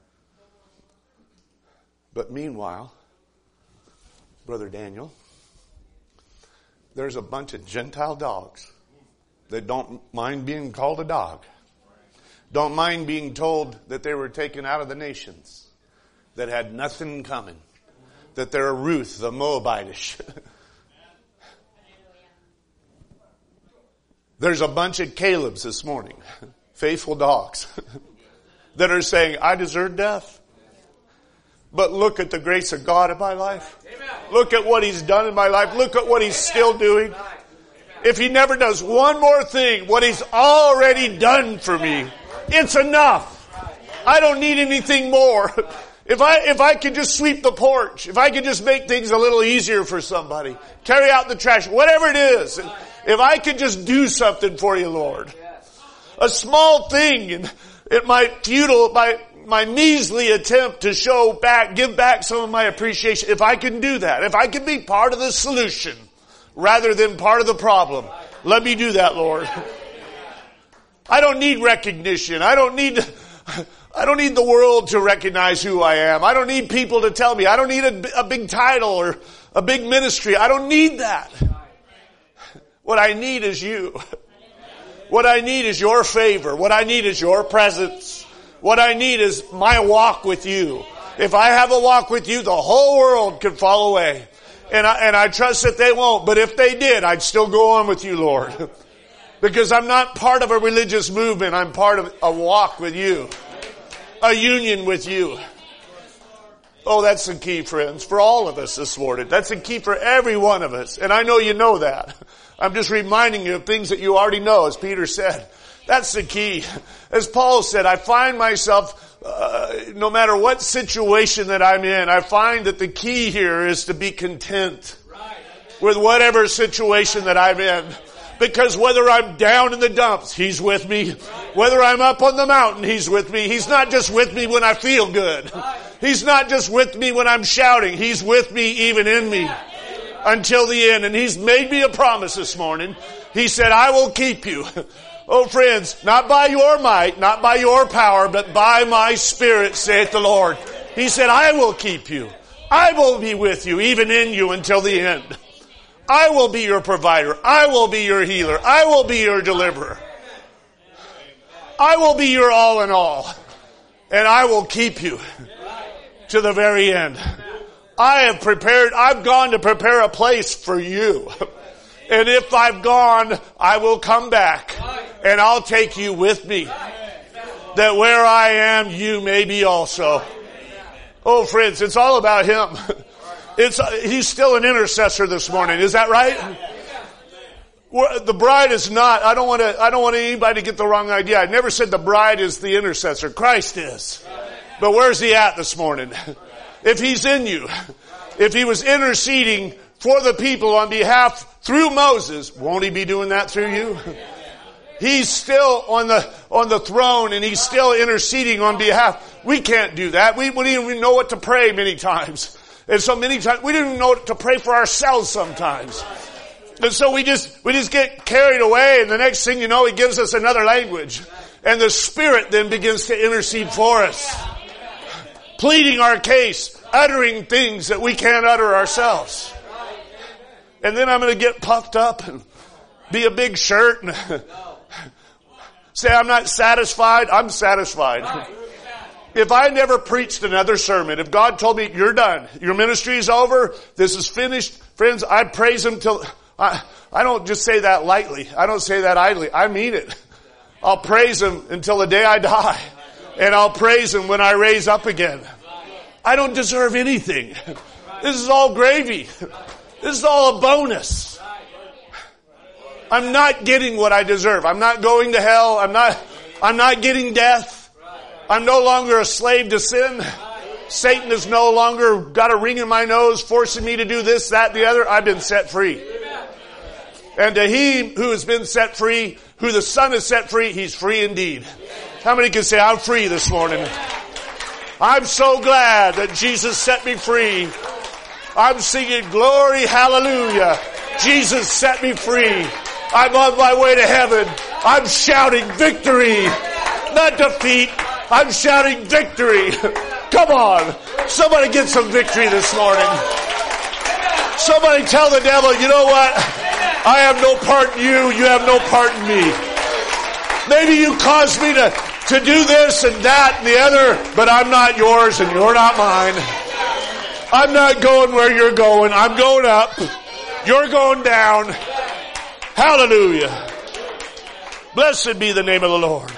But meanwhile, Brother Daniel, there's a bunch of Gentile dogs that don't mind being called a dog. Don't mind being told that they were taken out of the nations, that had nothing coming, that they're Ruth the Moabitish. There's a bunch of Caleb's this morning, faithful dogs, that are saying, I deserve death. But look at the grace of God in my life. Look at what He's done in my life. Look at what He's still doing. If He never does one more thing, what He's already done for me, it's enough. I don't need anything more. If I, if I could just sweep the porch, if I could just make things a little easier for somebody, carry out the trash, whatever it is, if I could just do something for you, Lord. A small thing, and it might futile, my, my measly attempt to show back, give back some of my appreciation. If I can do that, if I can be part of the solution rather than part of the problem, let me do that, Lord. I don't need recognition. I don't need, I don't need the world to recognize who I am. I don't need people to tell me. I don't need a, a big title or a big ministry. I don't need that. What I need is you. What I need is your favor. What I need is your presence. What I need is my walk with you. If I have a walk with you, the whole world could fall away. And I, and I trust that they won't. But if they did, I'd still go on with you, Lord. Because I'm not part of a religious movement. I'm part of a walk with you. A union with you. Oh, that's the key, friends, for all of us this morning. That's the key for every one of us. And I know you know that. I'm just reminding you of things that you already know, as Peter said. That's the key. As Paul said, I find myself, uh, no matter what situation that I'm in, I find that the key here is to be content with whatever situation that I'm in. Because whether I'm down in the dumps, He's with me. Whether I'm up on the mountain, He's with me. He's not just with me when I feel good. He's not just with me when I'm shouting. He's with me even in me until the end. And He's made me a promise this morning. He said, I will keep you. Oh friends, not by your might, not by your power, but by my Spirit, saith the Lord. He said, I will keep you. I will be with you, even in you until the end. I will be your provider. I will be your healer. I will be your deliverer. I will be your all in all. And I will keep you to the very end. I have prepared, I've gone to prepare a place for you. And if I've gone, I will come back and I'll take you with me. That where I am, you may be also. Oh friends, it's all about Him. It's, he's still an intercessor this morning. Is that right? The bride is not, I don't want to, I don't want anybody to get the wrong idea. I never said the bride is the intercessor. Christ is. But where's He at this morning? If He's in you, if He was interceding for the people on behalf through Moses, won't He be doing that through you? He's still on the, on the throne and He's still interceding on behalf. We can't do that. We wouldn't even know what to pray many times. And so many times, we didn't even know what to pray for ourselves sometimes. And so we just, we just get carried away, and the next thing you know, He gives us another language. And the Spirit then begins to intercede for us. Pleading our case, uttering things that we can't utter ourselves. And then I'm going to get puffed up and be a big shirt and say I'm not satisfied. I'm satisfied. If I never preached another sermon, if God told me, you're done, your ministry is over, this is finished, friends, I praise Him till, I, I don't just say that lightly. I don't say that idly. I mean it. I'll praise Him until the day I die. And I'll praise Him when I raise up again. I don't deserve anything. This is all gravy. This is all a bonus. I'm not getting what I deserve. I'm not going to hell. I'm not, I'm not getting death. I'm no longer a slave to sin. Satan has no longer got a ring in my nose forcing me to do this, that, the other. I've been set free. And to He who has been set free, who the Son has set free, He's free indeed. How many can say, I'm free this morning? I'm so glad that Jesus set me free. I'm singing glory, hallelujah. Jesus set me free. I'm on my way to heaven. I'm shouting victory, not defeat. I'm shouting victory. Come on. Somebody get some victory this morning. Somebody tell the devil, you know what? I have no part in you. You have no part in me. Maybe you caused me to, to do this and that and the other, but I'm not yours and you're not mine. I'm not going where you're going. I'm going up. You're going down. Hallelujah. Blessed be the name of the Lord.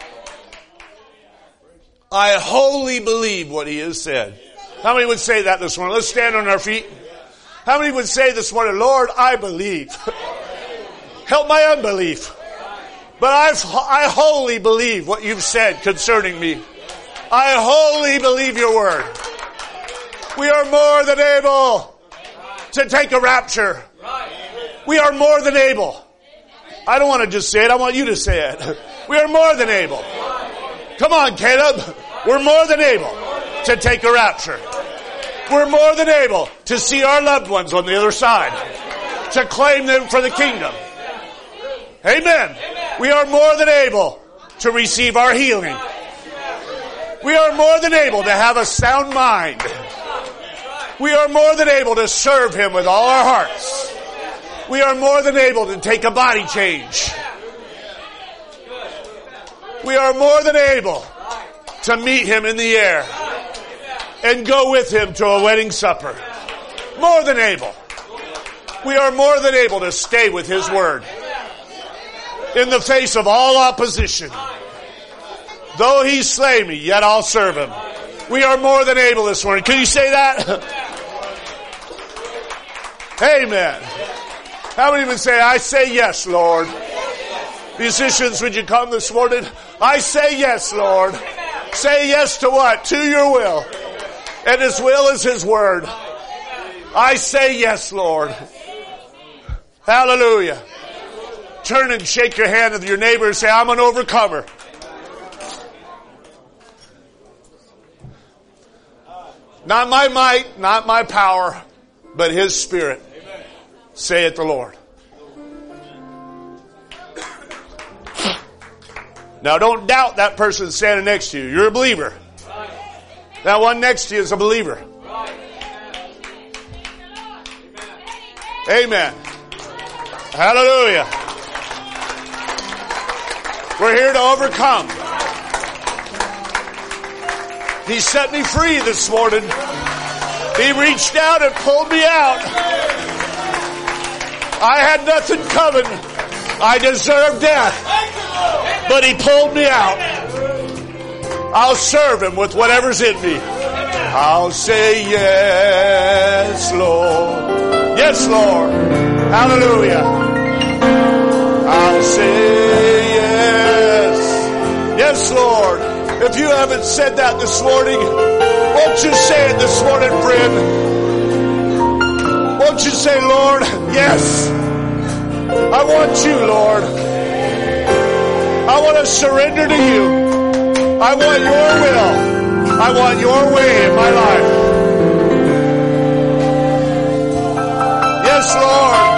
I wholly believe what He has said. How many would say that this morning? Let's stand on our feet. How many would say this morning, Lord, I believe. Help my unbelief. But I've, I wholly believe what You've said concerning me. I wholly believe Your word. We are more than able to take a rapture. We are more than able. I don't want to just say it. I want you to say it. We are more than able. Come on, Caleb. We're more than able to take a rapture. We're more than able to see our loved ones on the other side, to claim them for the kingdom. Amen. We are more than able to receive our healing. We are more than able to have a sound mind. We are more than able to serve Him with all our hearts. We are more than able to take a body change. We are more than able to meet Him in the air and go with Him to a wedding supper. More than able. We are more than able to stay with His word in the face of all opposition. Though He slay me, yet I'll serve Him. We are more than able this morning. Can you say that? Amen. How many would say, I say yes, Lord? Musicians, would you come this morning? I say yes, Lord. Say yes to what? To your will. And His will is His word. I say yes, Lord. Hallelujah. Turn and shake your hand with your neighbor and say, I'm an overcomer. Not my might, not my power, but His Spirit. Saith the Lord. Now don't doubt that person standing next to you. You're a believer. That one next to you is a believer. Amen. Hallelujah. We're here to overcome. He set me free this morning. He reached out and pulled me out. I had nothing coming. I deserved death. But He pulled me out. I'll serve Him with whatever's in me. I'll say yes, Lord. Yes, Lord. Hallelujah. I'll say yes. Yes, Lord. If you haven't said that this morning, won't you say it this morning, friend? Won't you say, Lord, yes. I want you, Lord. I want to surrender to you. I want your will. I want your way in my life. Yes, Lord.